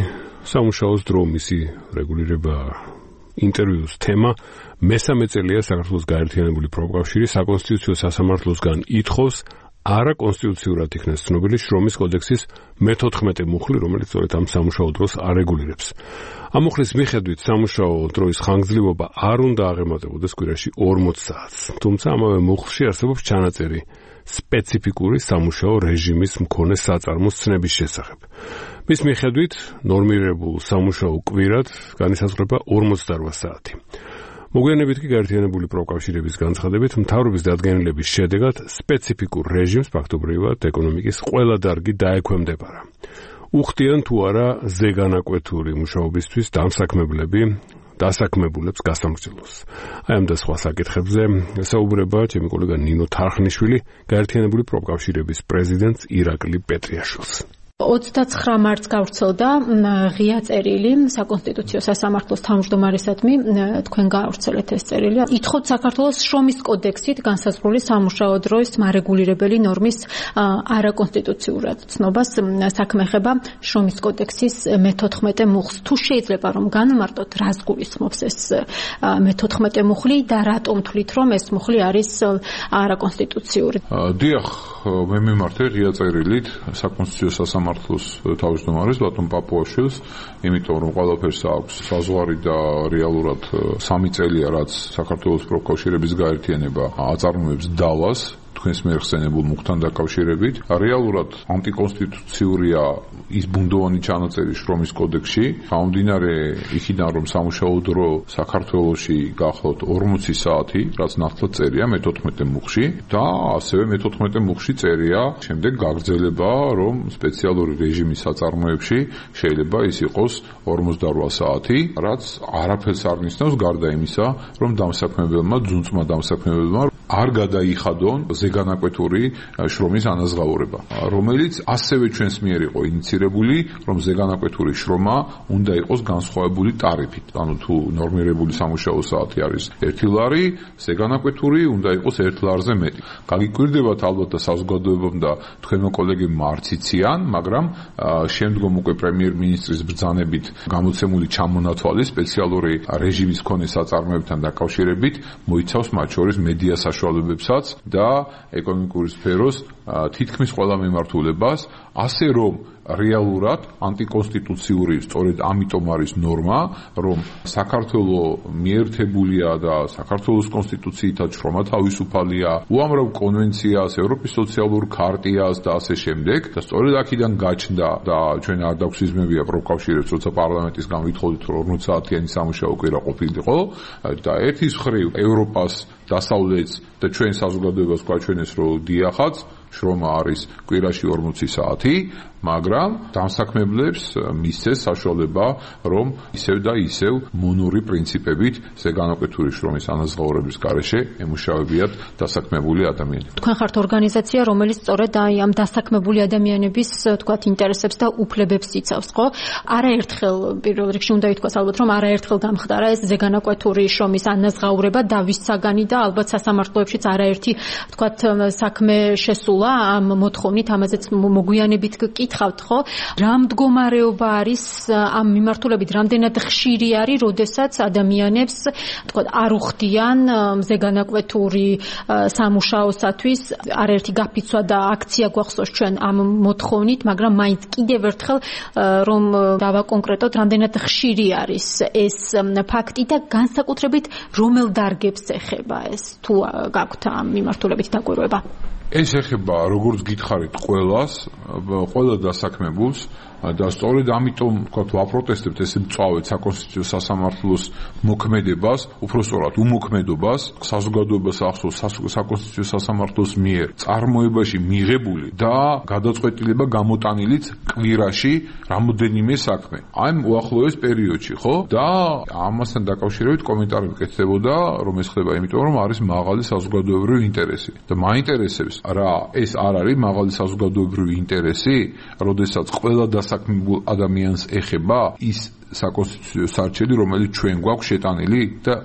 S2: სამუშაოს დრო მისი რეგულირება ინტერვიუს თემა მესამე წელია საქართველოს გაერთიანებული პროფკავშირი საკონსტიტუციო სასამართლოსგან ითხოვს არაკონსტიტუციურად იქნას ცნობილი შრომის კოდექსის მეთოთხმეტე მუხლი, რომელიც სწორედ ამ სამუშაო დროს არეგულირებს. ამ მუხლის მიხედვით სამუშაო დროის ხანგრძლივობა არ უნდა აღემატებოდეს კვირაში ორმოც საათს. თუმცა ამავე მუხლში არსებობს ჩანაწერი სპეციფიკური სამუშაო რეჟიმის მქონე საწარმოს ცნების შესახებ. მის მიხედვით ნორმირებულ სამუშაო კვირად განისაზღვრება ორმოცდაორ საათი. მოგვიანებით კი გაერთიანებული პროფკავშირების განცხადებით მთავრობის დადგენილების შედეგად სპეციფიკურ რეჟიმს ფაქტობრივად ეკონომიკის ყველა დარგი დაექვემდებარა. უხდიან თუ არა ზეგანაკვეთური მუშაობისთვის დამსაქმებლები დასაქმებულებს გასამრჯელოს. აი ამ და სხვა საკითხებზე საუბრება ჩემი კოლეგა ნინო თარხნიშვილი, გაერთიანებული პროფკავშირების პრეზიდენტს ირაკლი პეტრიაშვილს.
S13: ოცდაცხრა მარტს გავრცელდა ღია წერილი საკონსტიტუციო სასამართლოს თავმჯდომარესადმი, თქვენ გაავრცელეთ ეს წერილი. ითხოვთ საქართველოს შრომის კოდექსით განსაზღვრული სამუშაო დროის მარეგულირებელი ნორმის არაკონსტიტუციურად ცნობას საქმე ეხება შრომის კოდექსის მეთოთხმეტე მუხლს. თუ შეიძლება რომ განმარტოთ, რას გულისხმობს ეს მეთოთხმეტე მუხლი და რატომ თვლით რომ ეს მუხლი არის არაკონსტიტუციური?
S5: დიახ, მე მიმართე ღია წერილით საკონსტიტუციო სასამართლოს მართლოს თავმჯდომარეს ბატონ პაპუაშვილს, იმიტომ რომ ყველაფერს აქვს საზღვარი და რეალურად სამი წელია რაც საქართველოს პროფკავშირების გაერთიანება აწარმოებს დავას თქვენს მეხსენებულ მუხთან დაკავშირებით. რეალურად ანტიკონსტიტუციურია ის ბუნდოვანი ჩანაწერი შრომის კოდექსში, გამომდინარე იქიდან რომ სამუშაო დრო საქართველოში გახლავთ ორმოცი საათი, რაც ნათლად წერია მეთოთხმეტე მუხლში და ასევე მეთოთხმეტე მუხლში წერია შემდეგ გაგრძელება, რომ სპეციალური რეჟიმის საწარმოებში შეიძლება ის იყოს ორმოცდაორ საათი, რაც არაფერს არ ნიშნავს გარდა იმისა, რომ დამსაქმებელმა, ძუნწმა დამსაქმებელმა არ გადაიხადონ ზეგანაკვეთური შრომის ანაზღაურება, რომელიც ასევე ჩვენს მიერ იყო ინიცირებული, რომ ზეგანაკვეთური შრომა უნდა იყოს განსხვავებული ტარიფით. ანუ თუ ნორმირებული სამუშაო საათი არის ერთი ლარი, ზეგანაკვეთური უნდა იყოს ერთ ლარზე მეტი. გაგიკვირდებათ ალბათ და საზოგადოებამ და თქვენო კოლეგებმა არც იციან, მაგრამ შემდგომ უკვე პრემიერ-მინისტრის ბრძანებით გამოცემული ჩამონათვალი სპეციალური რეჟიმის მქონე საწარმოებთან დაკავშირებით მოიცავს მათ შორის მედია საშუალებებსაც და ეკონომიკური სფეროს თითქმის ყველა მიმართულებას, ასე რომ რეალურად ანტიკონსტიტუციური სწორედ ამიტომ არის ნორმა, რომ საქართველოს მიერთებულია და საქართველოს კონსტიტუციითაც შრომა თავისუფალია, უამრავ კონვენციას, ევროპის სოციალურ ქარტიას და ასე შემდეგ და სწორედ აქედან გაჩნდა და ჩვენ არ დაგვსიზმებია პროფკავშირებს, როცა პარლამენტისგან ვითხოვდით რომ ორმოც საათიანი სამუშაო კვირა ყოფილიყო და ერთის მხრივ ევროპას დასავლეთს და ჩვენ საზოგადოებას გვაჩვენეს რომ დიახაც შრომა არის კვირაში ორმოცი საათი, მაგრამ დამსაქმებლებს მისცეს საშუალება, რომ ისევ და ისევ მონური პრინციპებით ზეგანაკვეთური შრომის ანაზღაურების გარეშე ემუშავებიათ დასაქმებული ადამიანები.
S13: თქვენ ხართ ორგანიზაცია, რომელიც სწორედ აი ამ დასაქმებული ადამიანების, თქვათ, ინტერესებს და უფლებებს იცავს, ხო? არაერთხელ პირველ რიგში უნდა ითქვას ალბათ, რომ არაერთხელ გამხდარა ეს ზეგანაკვეთური შრომის ანაზღაურება და ვის საგანი და ალბათ სასამართლოებშიც არაერთი, თქვათ, საქმე შესულა ამ მოთხოვნით, ამაზეც მოგვიანებით გკითხავთ, ხო? რა მდგომარეობა არის ამ მიმართულებით, რამდენად ხშირი არის, როდესაც ადამიანებს, თქვათ, არ უხდიან ზეგანაკვეთური სამუშაოსათვის, არაერთი გაფიცვა და აქცია გვახსოვს ჩვენ ამ მოთხოვნით, მაგრამ მაინც კიდევ ერთხელ რომ დავაკონკრეტოთ, რამდენად ხშირი არის ეს ფაქტი და განსაკუთრებით რომელ დარგებს ეხება ეს, თუ გაქვთ ამ მიმართულებით დაკვირვება?
S5: ეს ეხება, როგორც გითხარით, ყველას, ყველა დასაქმებულს და სწორედ ამიტომ, ვთქვათ, ვაპროტესტებთ ეს მწვავედ საკონსტიტუციო სასამართლოს მოქმედებას, უпростоრად უმოქმედობას, საზოგადოებას ახსოვს საკონსტიტუციო სასამართლოს მიერ წარმოებაში მიღებული და გადაწყვეტილება გამოტანილიც კვირაში რამოდენიმე საქმე. აი უახლოეს პერიოდში, ხო? და ამასთან დაკავშირებით კომენტარი მკეთდებოდა, რომ ეს ხდება იმიტომ, რომ არის მაღალი საზოგადოებრივი ინტერესი. და მაინტერესებს რა ეს არ არის მაღალი საზოგადოებრივი ინტერესი, როდესაც ყველა დასაქმებულ ადამიანს ეხება ის საკონსტიტუციო სარჩელი, რომელიც ჩვენ გვაქვს შეტანილი და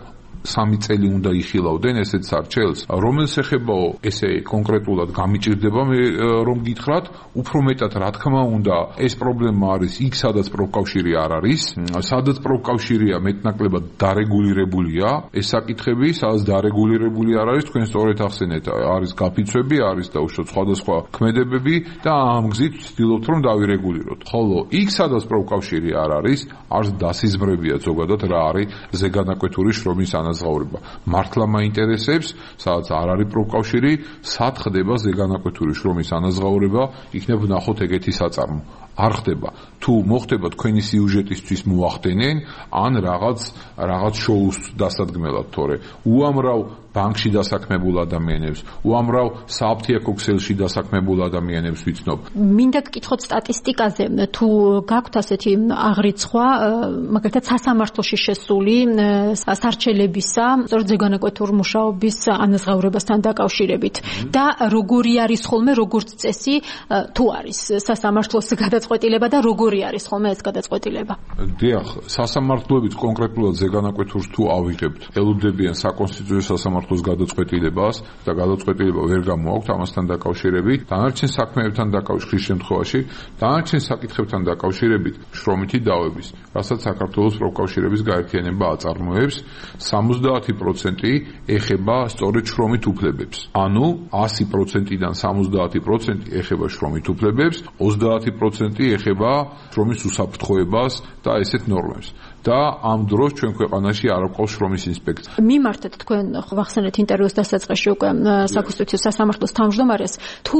S5: სამი წელი უნდა იხილავდნენ ესეთ სარჩელს, რომელს ეხებაო ესე კონკრეტულად გამიჭირდება მე რომ გითხრათ, უფრო მეტად რა თქმა უნდა ეს პრობლემა არის იქ სადაც პროფკავშირი არ არის, სადაც პროფკავშირია მეტნაკლებად დარეგულირებულია ეს საკითხები, სადაც დარეგულირებული არ არის, თქვენ სწორედ ახსენეთ, არის გაფიცვები, არის და უშუალოდ სხვადასხვა ქმედებები და ამ გზით ვცდილობთ რომ დავირეგულიროთ. ხოლო იქ სადაც პროფკავშირი არ არის, არც დასიზმრებია ზოგადად რა არის ზეგანაკვეთური შრომის ანაზღაურება. მართლა მაინტერესებს, სადაც არ არის პროფკავშირი, სად ხდება ზეგანაკვეთური შრომის ანაზღაურება, იქნებ ვნახოთ ეგეთი საწარმო. არ ხდება. თუ მოხდება თქვენი სიუჟეტისთვის მოახდენენ, ან რაღაც რაღაც შოუს დასადგმელად, თორე უამრავ ბანკში დასაქმებულ ადამიანებს, უამრავ საფთიაქო ქსელში დასაქმებულ ადამიანებს ვიცნობ.
S13: მინდა გკითხოთ სტატისტიკაზე, თუ გაქვთ ასეთი აღრიცხვა, მაგალითად სასამართლოში შესული სარჩელებისა, სწორედ ზეგანაკვეთურ მუშაობის ანაზღაურებასთან დაკავშირებით და როგორი არის ხოლმე როგორც წესი, თუ არის სასამართლოს გადაწყვეტილება და როგორი არის ხოლმე ეს გადაწყვეტილება?
S5: დიახ, სასამართლოებით კონკრეტულად ზეგანაკვეთურს თუ ავიღებთ, ელოდებიან საკონსტიტუციო სასამართლოს გადაწყვეტილებას და გადაწყვეტილება ვერ გამოაქვთ ამასთან დაკავშირებით, დანარჩენ საქმეებთან დაკავშირების შემთხვევაში, დანარჩენ საკითხებთან დაკავშირებით შრომითი დავების, რასაც საქართველოს პროფკავშირების გაერთიანება აწარმოებს, სამოცდაათი პროცენტი ეხება სწორედ შრომით უფლებებს. ანუ ასი პროცენტიდან სამოცდაათი პროცენტი ეხება შრომით უფლებებს, ოცდაათი პროცენტი ეხება შრომის უსაფრთხოებას და ესეთ ნორმებს. და ამ დროს ჩვენ ქვეყანაში არ აქვს შრომის ინსპექცია.
S13: მიმართეთ თქვენ ვახსენეთ ინტერვიუს დასაწყისში უკვე საკონსტიტუციო სასამართლოს თავმჯდომარეს, თუ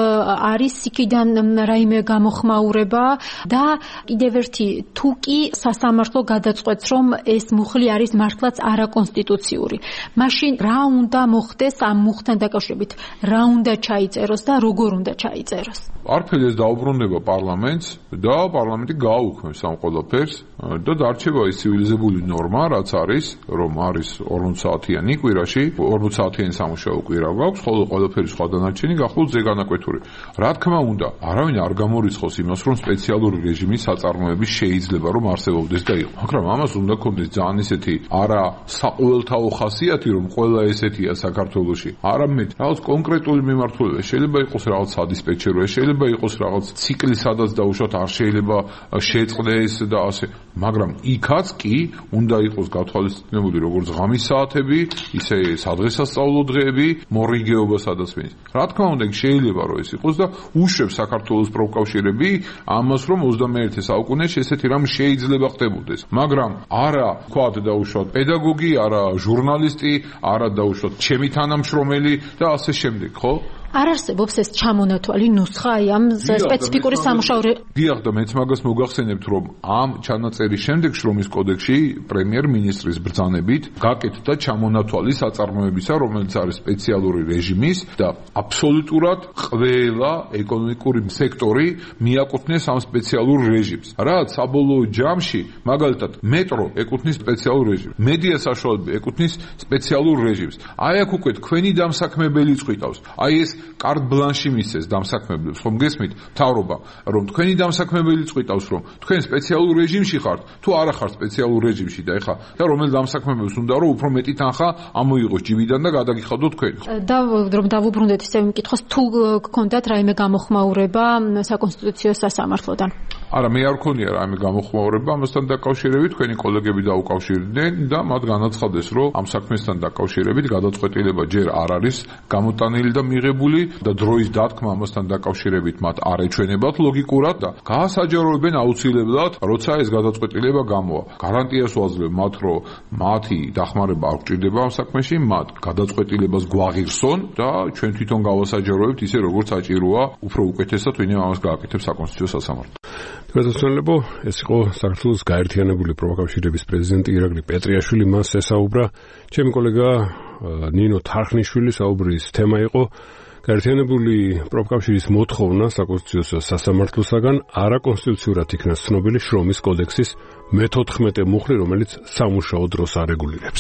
S13: არის იქიდან რაიმე გამოხმაურება და კიდევ ერთი, თუ კი სასამართლო გადაწყვეტს, რომ ეს მუხლი არის მართლაც არაკონსტიტუციური, მაშინ რა უნდა მოხდეს ამ მუხლთან დაკავშირებით, რა უნდა ჩაიწეროს და როგორ უნდა ჩაიწეროს?
S5: არაფერი ეს დაუბრუნდება პარლამენტს და პარლამენტი გააუქმებს ამ ყველაფერს და დარჩება ის ცივილიზებული ნორმა, რაც არის, რომ არის ორმოცი საათიანი კვირაში, ორმოცი საათიანი სამუშაო კვირა გვაქვს, ხოლო ყველაფერი სხვა დანარჩენი გახულს ზეგანაკვეთური. რა თქმა უნდა, არავინ არ გამორიცხავს იმას, რომ სპეციალური რეჟიმის საწარმოები შეიძლება რომ არსებობდეს და იყო. მაგრამ ამას უნდა ქონდეს ძალიან ისეთი არა საყოველთაო ხასიათი, რომ ყველა ესეთია საქართველოში. არამედ რაღაც კონკრეტული მიმართულება, შეიძლება იყოს რაღაც სადისპეჩერო, შეიძლება იყოს რაღაც ციკლი, სადაც დაუშვათ არ შეიძლება შეწყდეს და ასე. მაგრამ იქაც კი უნდა იყოს გათვალისწინებული როგორც ღამის საათები, ისე სადღესასწაულო დღეები, მორიგეობა სადაც მინს. რა თქმა უნდა, შეიძლება რომ ეს იყოს და უშვებს საქართველოს პროფკავშირები ამას, რომ ოცდამეერთე საუკუნეში ესეთი რამ შეიძლება ხდებოდეს. მაგრამ არა თქვათ დაუშვათ პედაგოგი, არა ჟურნალისტი, არა დაუშვათ ჩემი თანამშრომელი და ასე შემდეგ, ხო?
S13: არ არსებობს ეს ჩამონათვალი ნუსხა აი ამ სპეციფიკური სამუშაო.
S5: დიახ, და მეც მაგას მოგახსენებთ, რომ ამ ჩანაწერის შემდეგ შრომის კოდექსში პრემიერ-მინისტრის ბრძანებით გაკეთდა ჩამონათვალი საწარმოებისა, რომელიც არის სპეციალური რეჟიმის და აბსოლუტურად ყველა ეკონომიკური სექტორი მიაკუთვნეს ამ სპეციალურ რეჟიმს. რაც საბოლოო ჯამში, მაგალითად, მეტრო ეკუთვნის სპეციალურ რეჟიმს, მედია საშუალებები ეკუთვნის სპეციალურ რეჟიმს. აი აქ უკვე თქვენი დამსაქმებელი წვითავს. აი ეს კარტ ბლანში მისცეს დამსაქმებლებს, ხომ გესმით, მთავრობა, რომ თქვენი დამსაქმებელი წვითავს, რომ თქვენ სპეციალურ რეჟიმში ხართ, თუ არა ხართ სპეციალურ რეჟიმში და ეხა და რომელ დამსაქმებელს უნდა რომ უფრო მეტი თანხა ამოიღოს ჯიბიდან და გადაგიხადოთ თქვენ.
S13: და რომ დავუბრუნდეთ ისევ იმ კითხვას, თუ გქონდათ რაიმე გამოხმაურება საკონსტიტუციო სასამართლოდან?
S5: არა, მე არ მქონია რაიმე გამოხმაურება ამასთან დაკავშირებით, თქვენი კოლეგები დაუკავშირდნენ და მათ განაცხადეს, რომ ამ საქმესთან დაკავშირებით გადაწყვეტილება ჯერ არ არის გამოტანილი და მიღებული და დროის დათქმა ამასთან დაკავშირებით მათ არ ეჩვენებათ ლოგიკურად და გაასაჯაროებენ აუცილებლად, როცა ეს გადაწყვეტილება გამოვა. გარანტიას ვაძლევ მათ, რომ მათი დახმარება არ გჭირდება ამ საქმეში, მათ გადაწყვეტილებას გვაღირსონ და ჩვენ თვითონ გავასაჯაროებთ ისე როგორც საჭიროა, უფრო უკეთესად ვინმე ამას გააკეთებს საკონსტიტუციო სასამართლო.
S2: გასასწორებო, ეს იყო საქართველოს გაერთიანებული პროფკავშირების პრეზიდენტი ირაკლი პეტრიაშვილი, მას ესაუბრა ჩემი კოლეგა ნინო თარხნიშვილი. საუბრის თემა იყო გაერთიანებული პროფკავშირის მოთხოვნა საკონსტიტუციო სასამართლოსაგან არაკონსტიტუციურად იქნას ცნობილი შრომის კოდექსის მეთოთხმეტე მუხლი, რომელიც სამუშაო დროს არეგულირებს.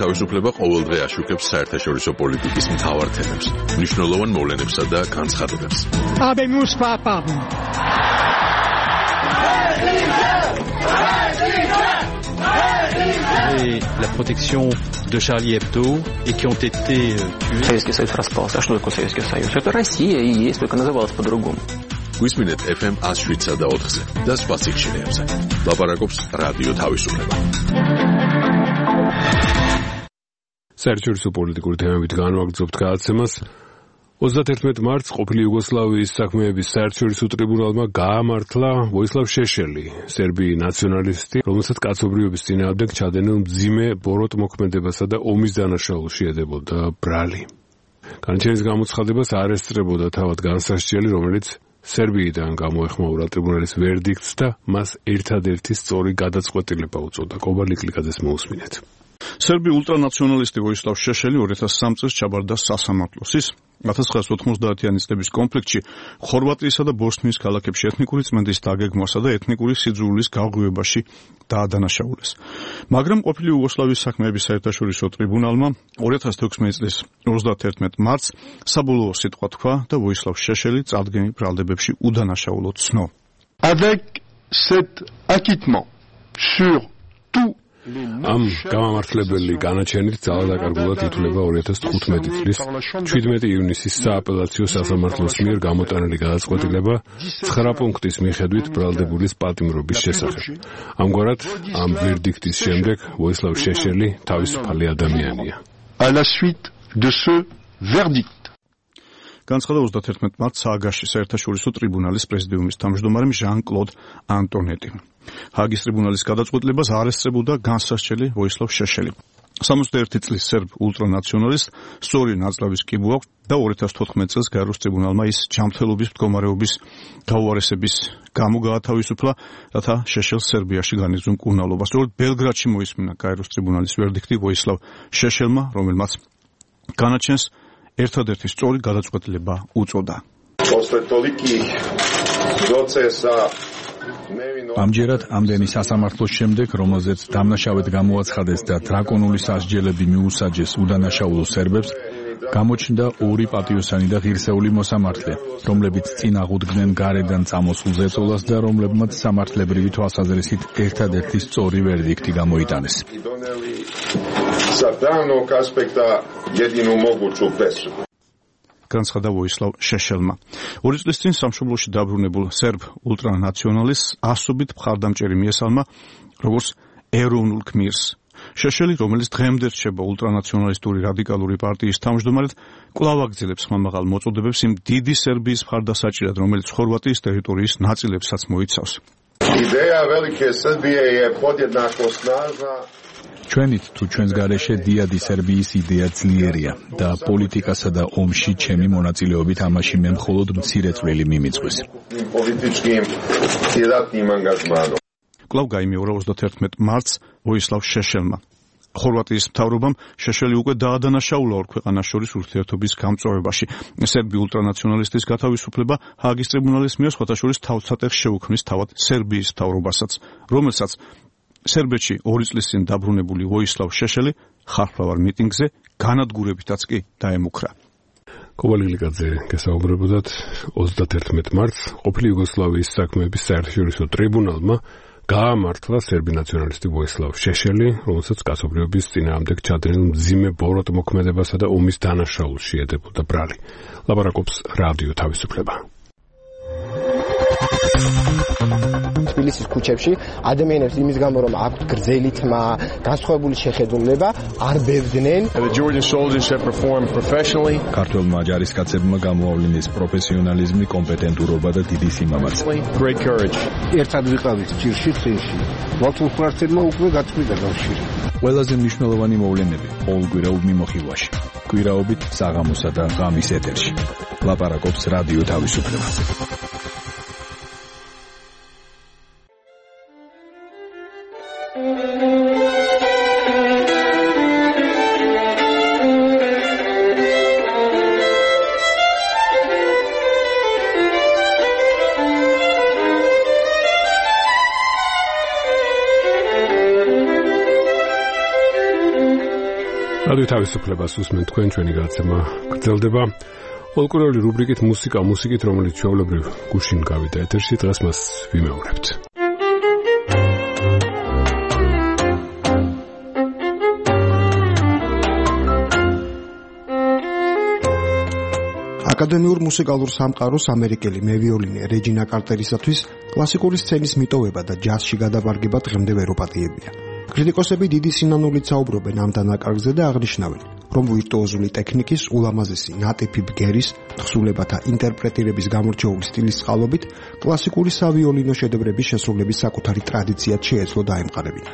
S1: თავისუფლება ყოველდღე აშუქებს საერთაშორისო პოლიტიკის მთავარ თემებს, მნიშვნელოვან მოვლენებსა და განცხადებებს.
S20: Habemos papa.
S21: Et la protection de Charlie Hebdo et qui ont été tués.
S22: Советский Союз распался. А что такое Советский Союз? Это Россия и есть, только называлась по-другому.
S1: გვისმინეთ эф эм one oh seven და ოთხზე და სხვა სიგნალებზე. ლაპარაკობს რადიო თავისუფლება.
S2: საერთაშორისო პოლიტიკური თემებით განვაგრძობთ გადაცემას. ოცდაათერთმეტ მარტს ყოფილი იუგოსლავიის საქმეების საერთაშორისო ტრიბუნალმა გაამართლა ვოისლავ შეშელი, სერბი ნაციონალისტი, რომელსაც კაცობრიობის წინააღმდეგ ჩადენილ მძიმე ბოროტმოქმედებასა და ომის დანაშაულში ედებოდა ბრალი. განაჩენის გამოცხადებას არ ესწრებოდა თავად განსასჯელი, რომელიც სერბიიდან გამოეხმაურა ტრიბუნალის ვერდიქტს და მას ერთადერთი სწორი გადაწყვეტილება უწოდა. კობალ ლიკლიკაძეს მოусმინეთ.
S23: სერბი ულტრანაციონალისტი ვოისლავ შეშელი two thousand three წელს ჩაბარდა სასამართლოს. ის one thousand nine hundred ninety-იანი წლების კონფლიქტში ხორვატიისა და ბოსნიის ქალაქებში ეთნიკური წმენდის დაგეგმვასა და ეთნიკური სიძულვილის გაღვივებაში დაადანაშაულეს. მაგრამ ყოფილი იუგოსლავიის საქმეების საერთაშორისო ტრიბუნალმა two thousand sixteen წლის ოცდაათერთმეტ მარტს საბოლოო სიტყვა თქვა და ვოისლავ შეშელი წარდგენილ ბრალდებებში უდანაშაულოდ ცნო.
S3: Avec cet acquittement sur tout
S2: ამ გამამართლებელი განაჩენით ძალადაკარგულად ითვლება two thousand fifteen წლის seventeen ივნისის სააპელაციო სასამართლოს მიერ გამოტანილი გადაწყვეტილება nine პუნქტის მიხედვით ბრალდებულის პატიმრობის შესახებ. ამგვარად, ამ ვერდიქტის შემდეგ ვოისლავ შეშელი თავისუფალი ადამიანია.
S3: À la suite de ce verdict.
S23: განცხადა ოცდაათერთმეტ მარტს ჰააგაში საერთაშორისო ტრიბუნალის პრეზიდიუმის თავმჯდომარე ჟან-კლოდ ანტონეტი. ჰააგის ტრიბუნალის გადაწყვეტილებას არ ესწრებოდა განსასჯელი ვოისლავ შეშელი. sixty-one წლის სერბ ულტრანაციონალისტ სწორი ნაწლავის კიბო აქვს და two thousand fourteen წელს გაეროს ტრიბუნალმა ის ჯანმრთელობის მდგომარეობის გაუარესების გამო გაათავისუფლა, რათა შეშელს სერბიაში განეძღვნა მკურნალობას. სწორედ ბელგრადში მოისმინა გაეროს ტრიბუნალის ვერდიქტი ვოისლავ შეშელმა, რომელმაც განაჩენს ერთადერთი სწორი გადაწყვეტილება უწოდა.
S24: ამჯერად ამდენი სასამართლოს შემდეგ, რომელზეც დამნაშავედ გამოაცხადეს და დრაკონული სასჯელები მიუსაჯეს უდანაშაულო სერბებს, გამოჩნდა ორი პატიოსანი და ღირსეული მოსამართლე, რომლებიც წინ აღუდგნენ გარედან წამოსულ ზეწოლას და რომლებმაც სამართლებრივი თვალსაზრისით ერთადერთი სწორი ვერდიქტი გამოიტანეს.
S23: განცხადა ვოისლავ შეშელმა. ორი წლის წინ სამშობლოში დაბრუნებულ სერბ ულტრანაციონალისტს ასობით მხარდამჭერი მიესალმა როგორც ეროვნულ გმირს. შეშელი, რომელიც დღემდე რჩება ულტრანაციონალისტური რადიკალური პარტიის თავმჯდომარედ, კვლავ აგრძელებს მამაღალ მოწოდებებს იმ დიდი სერბიის მხარდასაჭირად, რომელიც ხორვატიის ტერიტორიის ნაწილებსაც მოიცავს.
S3: Ideja velike Srbije je podjednako snažna.
S24: ჩვენით თუ ჩვენს გარეშე დიადი სერბიის იდეა ძლიერია და პოლიტიკასა და ომში ჩემი მონაწილეობით ამაში მე მხოლოდ მცირე წვლილი მიმიწვის.
S23: კვლავ გაიმეორა ოცდაათერთმეტ მარტს ვოისლავ შეშელმა. ხორვატიის მთავრობამ შეშელი უკვე დაადანაშაულა ორ ქვეყანას შორის ურთიერთობის გამწვავებაში. სერბი ულტრანაციონალისტის გათავისუფლება ჰააგის ტრიბუნალის მიერ სხვათა შორის თავსატეხს შეუქმნის თავად სერბიის მთავრობასაც, რომელსაც სერბეთში ორი წლის წინ დაბრუნებული ვოისლავ შეშელი ხალხმრავალ მიტინგზე განადგურებითაც კი დაემუქრა.
S2: კობალ ლიკლიკაძე გესაუბრებოდათ ოცდაათერთმეტ მარტს ყოფილი იუგოსლავიის საქმეების საერთაშორისო ტრიბუნალმა გაამართლა სერბი ნაციონალისტი ვოისლავ შეშელი, რომელსაც კაცობრიობის წინააღმდეგ ჩადენილ მძიმე ბოროტმოქმედებასა და ომის დანაშაულში ედებოდა ბრალი. ლაპარაკობს რადიო თავისუფლება.
S25: თბილისის ქუჩებში ადამიანებს იმის გამო რომ აქვთ გრძელი თმა, განსხვავებული შეხედულება, არ ბევდნენ.
S24: ქართველმა ჯარისკაცებმა გამოავლინეს პროფესიონალიზმი, კომპეტენტურობა და დიდი სიმამაცე.
S26: ერთად ვიყავით ჭირში წინში. მართულ ფრთებმა უკვე გაწყვიტა კავშირი.
S24: ყველაზე მნიშვნელოვანი მოვლენები ყოველკვირეულ მიმოხილვაში. კვირაობით საღამოსა და ღამის ეთერში. ლაპარაკობს რადიო თავისუფლება.
S2: რადიო თავისუფლებას უსმენთ თქვენ, ჩვენი გადაცემა გრძელდება. ფოლკლორული რუბრიკით მუსიკა მუსიკით, რომელიც ჩვეულებრივ გუშინ გავიდა ეთერში, დღეს მას ვიმეორებთ.
S4: აკადემიურ მუსიკალურ სამყაროს ამერიკელი მევიოლინე რეჯინა კარტერისათვის კლასიკური სცენის მიტოვება და ჯაზში გადაბარგება დღემდე ვერ ოპატიებია. კრიტიკოსები დიდი სინანულით საუბრობენ ამ დანაკარგზე და აღნიშნავენ, რომ ვირტუოზული ტექნიკის, ულამაზესი ნატიფი ბგერის, თხზულებათა ინტერპრეტირების გამორჩეული სტილის წყალობით კლასიკური სავიოლინო შედევრების შესრულების საკუთარი ტრადიციად შეეძლო დაემყარებინა.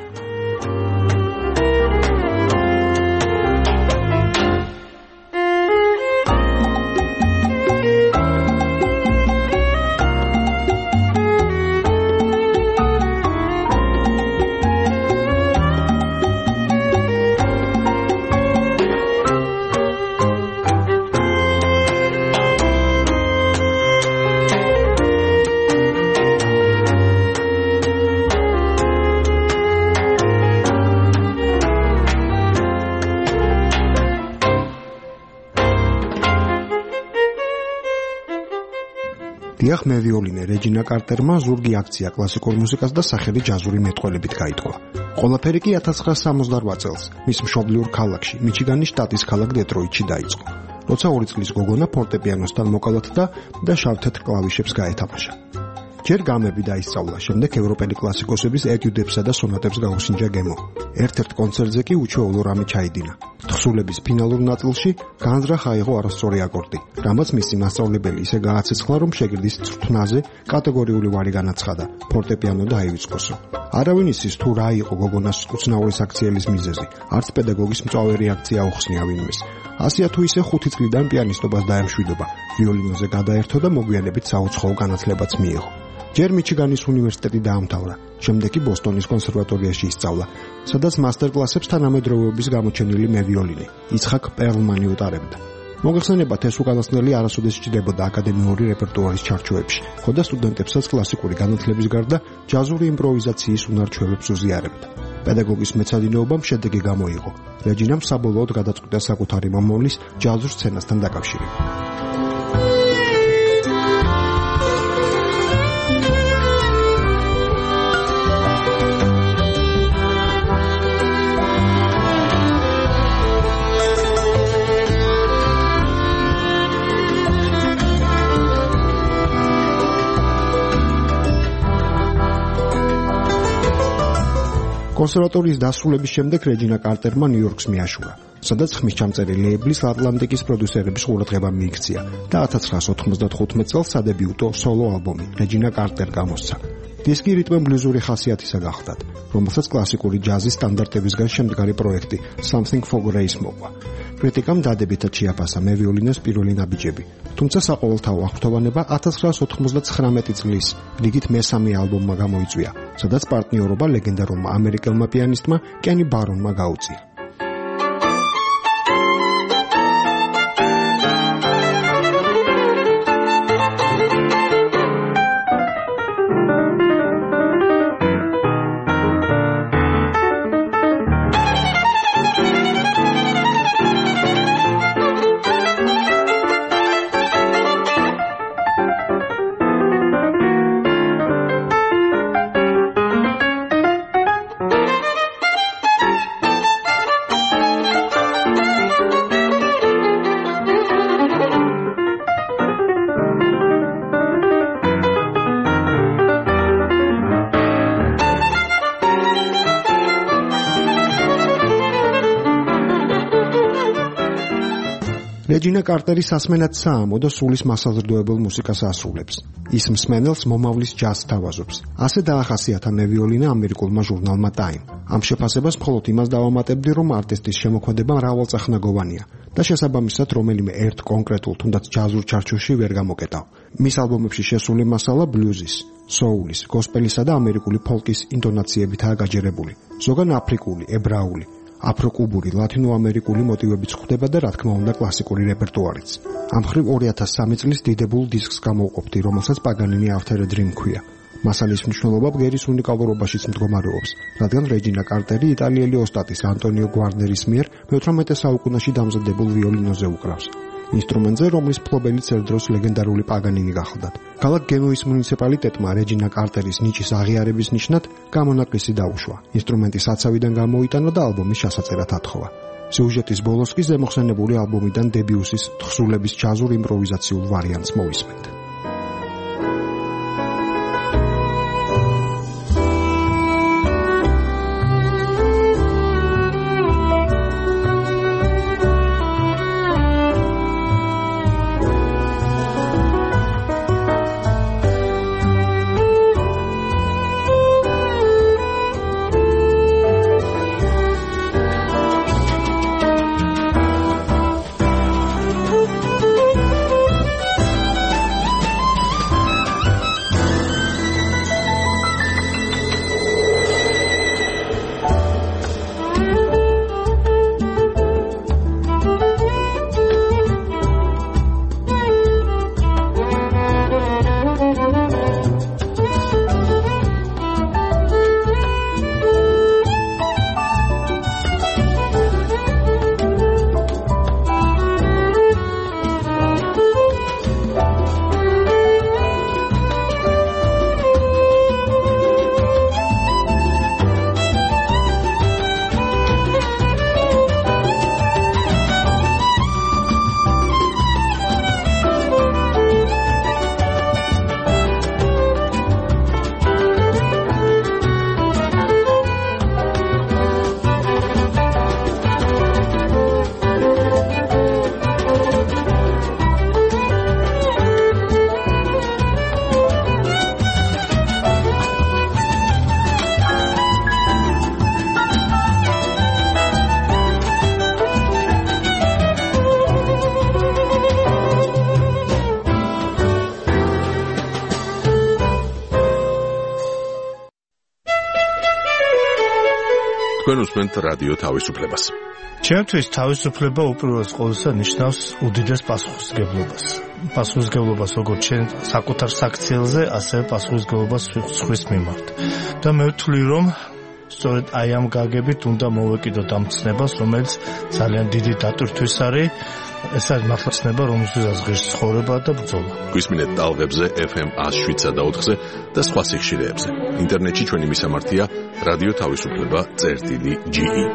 S4: დიახ, მევიოლინე რეჯინა კარტერმა ზურგი აქცია კლასიკურ მუსიკას და სახელი ჯაზური მეტყველებით გაითქვა. ყველაფერი კი ათას ცხრაასა სამოცდაოთხ წელს მის მშობლიურ ქალაქში, მიჩიგანის შტატის ქალაქ დეტროიტში დაიწყო, როცა ორი წლის გოგონა ფორტეპიანოსთან მოკავდა და შავ-თეთრ კლავიშებს გაეთამაშა. ჯერ გამები დაისწავლა, შემდეგ ევროპელი კლასიკოსების ეტიუდებსა და სონატებს გაუსინჯა გემო. ერთ-ერთ კონცერტზე კი უჩვეულო რამე ჩაიდინა. თხზულების ფინალურ ნაწილში განზრახ აიღო არასწორი აკორდი, რამაც მისი მასწავლებელი ისე გააცეცხლა, რომ შეგირდის წვრთნაზე კატეგორიული ვარი განაცხადა, ფორტეპიანო დაივიწყოსო. არავინ იცის თუ რა იყო გოგონას უცნაური საქციელის მიზეზი, არც პედაგოგის მწვავე რეაქცია აუხსნია ვინმეს. ასია თუ ისე ხუთი წლიდან პიანისტობას დაემშვიდობა, ვიოლინოზე გადაერთო და მოგვიანებით საუცხოო განათლებაც მიიღო. ჯერ მიჩიგანის უნივერსიტეტი დაამთავრა, შემდეგ კი ბოსტონის კონსერვატორიაში ისწავლა, სადაც მასტერ-კლასებს თანამედროვეობის გამოჩენილი მევიოლინე, იცხაკ პერლმანი უტარებდა. მოგეხსენებათ, ეს უკანასკნელი არასოდეს სჭირდებოდა აკადემიური რეპერტუარის ჩარჩოებში, ხოდა სტუდენტებსაც კლასიკური განათლების გარდა ჯაზური იმპროვიზაციის უნარ-ჩვევებს უზიარებდა. პედაგოგის მეცადინეობამ შედეგი გამოიღო. რეჯინამ საბოლოოდ გადაწყვიტა საკუთარი მომავლის ჯაზურ სცენასთან დაკავშირება. კონსერვატორიის დასრულების შემდეგ რეჯინა კარტერმა ნიუ-იორკს მიაშურა, სადაც ხმისჩამწერი ლეიბლის ატლანტიკის პროდიუსერების ყურადღება მიიქცია და ათას ცხრაასა ოთხმოცდათხუთმეტ წელს სადებიუტო სოლო ალბომი რეჯინა კარტერ გამოსცა. დისკი რიტმ-ბლუზური ხასიათისა გახლდათ, რომელსაც კლასიკური ჯაზის სტანდარტებისგან შემდგარი პროექტი Something for Grace მოყვა. კრიტიკამ დადებითად შეაფასა მევიოლინეს პირველი ნაბიჯები, თუმცა საყოველთაო აღფრთოვანება ათას ცხრაასა ოთხმოცდათხრამეტი წლის რიგით მესამე ალბომმა გამოიწვია, სადაც პარტნიორობა ლეგენდარულმა ამერიკელმა პიანისტმა კენი ბარონმა გაუწია. რეჯინა კარტერი სასმენად საამო და სულის მასაზრდოებელ მუსიკას ასრულებს. ის მსმენელს მომავლის ჯაზს თავაზობს. ასე დაახასიათა მევიოლინე ამერიკულმა ჟურნალმა Time. ამ შეფასებას მხოლოდ იმას დავამატებდი, რომ არტისტის შემოქმედება მრავალწახნაგოვანია და შესაბამისად რომელიმე ერთ კონკრეტულ თუნდაც ჯაზურ ჩარჩოში ვერ გამოკეტავ. მის ალბომებში შესული მასალა ბლუზის, სოულის, გოსპელისა და ამერიკული ფოლკის ინტონაციებითაა გაჯერებული. ზოგან აფრიკული, ებრაული, აფროკუბური, ლათინოამერიკული მოტივებიც ხვდება და რა თქმა უნდა კლასიკური რეპერტუარიც. ამ მხრივ ორი ათას სამი წლის დიდებულ დისკს გამოვყოფდი, რომელსაც პაგანინი After a Dream ქვია. მასალის მნიშვნელობა ბგერის უნიკალურობაშიც მდგომარეობს, რადგან რეჯინა კარტერი იტალიელი ოსტატის ანტონიო გვარნერის მიერ მეოთვრამეტე საუკუნეში დამზადებულ ვიოლინოზე უკრავს. ინსტრუმენტზე, რომლის ფლობელიც ერთ დროს ლეგენდარული პაგანინი გახლდათ. ქალაქ გენუის მუნიციპალიტეტმა რეჯინა კარტერის ნიჭის აღიარების ნიშნად გამონაკლისი დაუშვა. ინსტრუმენტი საცავიდან გამოიტანა და ალბომის შესაწერად ათხოვა. სიუჟეტის ბოლოს კი ზემოხსენებული ალბომიდან დებიუსის თხზულების ჯაზურ იმპროვიზაციულ ვარიანტს მოვისმენთ.
S1: თქვენ უსმენთ რადიო თავისუფლებას.
S6: ჩემთვის თავისუფლება უპირველეს ყოვლისა ნიშნავს უდიდეს პასუხისმგებლობას. პასუხისმგებლობას როგორც ჩვენ საკუთარ საქციელზე, ასევე პასუხისმგებლობას სხვის მიმართ. და მე ვთვლი, რომ სწორედ აი ამ გაგებით უნდა მოვეკიდოთ ამ ცნებას, რომელიც ძალიან დიდი დატვირთვის არის. ეს არის მართლა ცნება, რომელსაც ღირს ცხოვრება და ბრძოლა.
S1: გვისმინეთ ტალღებზე ეფ ემ one oh seven point four-ზე და სხვა სიხშირეებზე. ინტერნეტში ჩვენი მისამართია რადიო თავისუფლება წერტილი ჯი ი.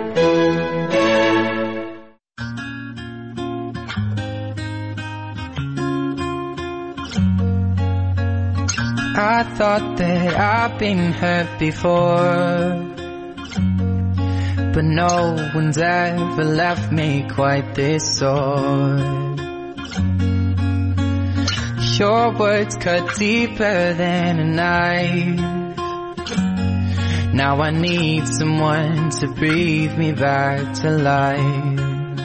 S7: I thought that I've been hurt before, but no one's ever left me quite this sore. Your words cut deeper than a knife. Now I need someone to breathe me back to life.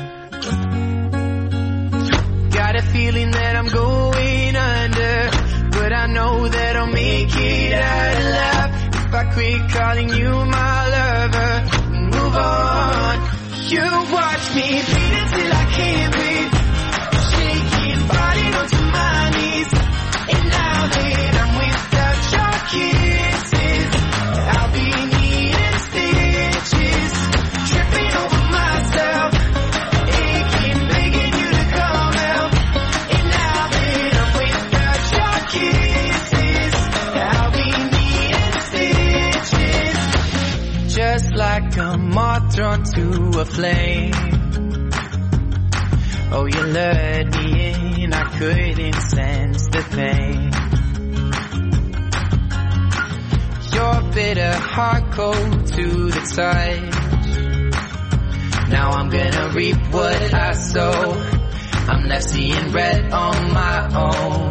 S7: Got a feeling that I'm going under, but I know that I'll make it out alive if I quit calling you my lover and move on. You watch me bleed until I can't breathe, shaking, falling onto my knees. And now that I'm without your kisses, I'll be needing stitches, tripping over myself, aching, begging you to come help. And now that I'm without your kisses, I'll be needing stitches, just like a moth drawn to a flame. Oh, you lured me in, I couldn't sense the pain. Your bitter heart cold to the touch. Now I'm gonna reap what I sow. I'm left seeing red on my own.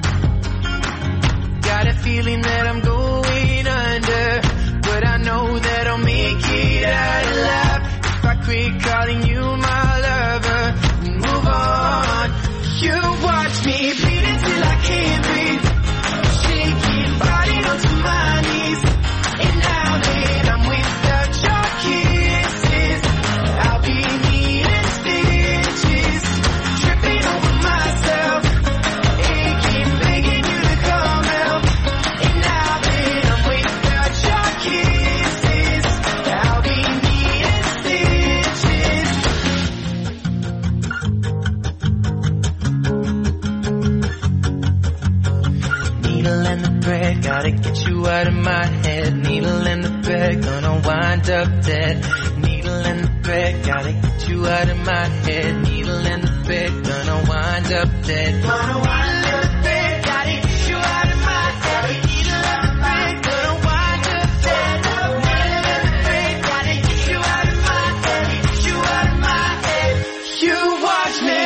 S7: Got a feeling that I'm going under, but I know that I'll make it out alive if I quit calling you my lover and move on. You watch me bleed until I can't breathe, shaking, falling onto my knees. And now that I'm without your kisses, I'll be needing stitches, tripping over myself, aching, begging you to come help. And now that gotta get you out of my head. Needle in the bed, gonna wind up dead. Needle in the bed, gotta get you out of my head. Needle in the bed, gonna wind up dead. Gonna wind up dead, gotta get you out of my head. Needle in the bed, gonna wind up dead. Needle in the bed, gotta get you out of my head. Get you out of my head. You watch me.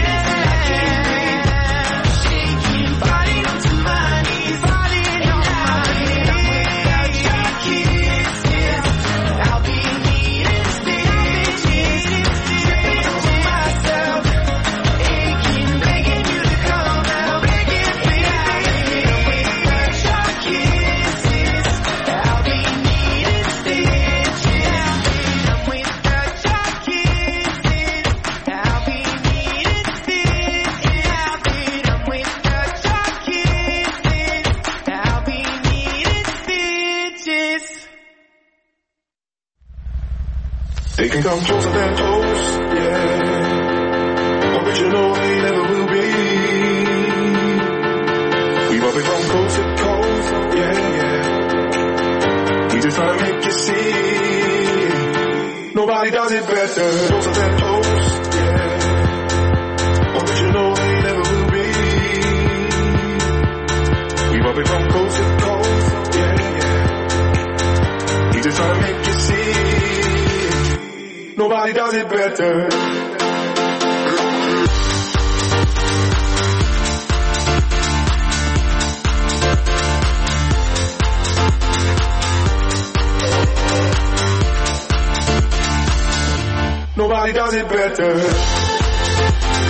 S8: They can come closer than close, yeah. Original they never will be. We love it from coast to coast, yeah, yeah. We just try to make you see. Nobody does it better. Closer than close, yeah. Original they never will be. We love it from coast to coast, yeah, yeah. We just try to make you see. Nobody does it better. Nobody does it better.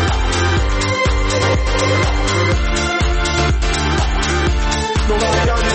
S8: Nobody does it better.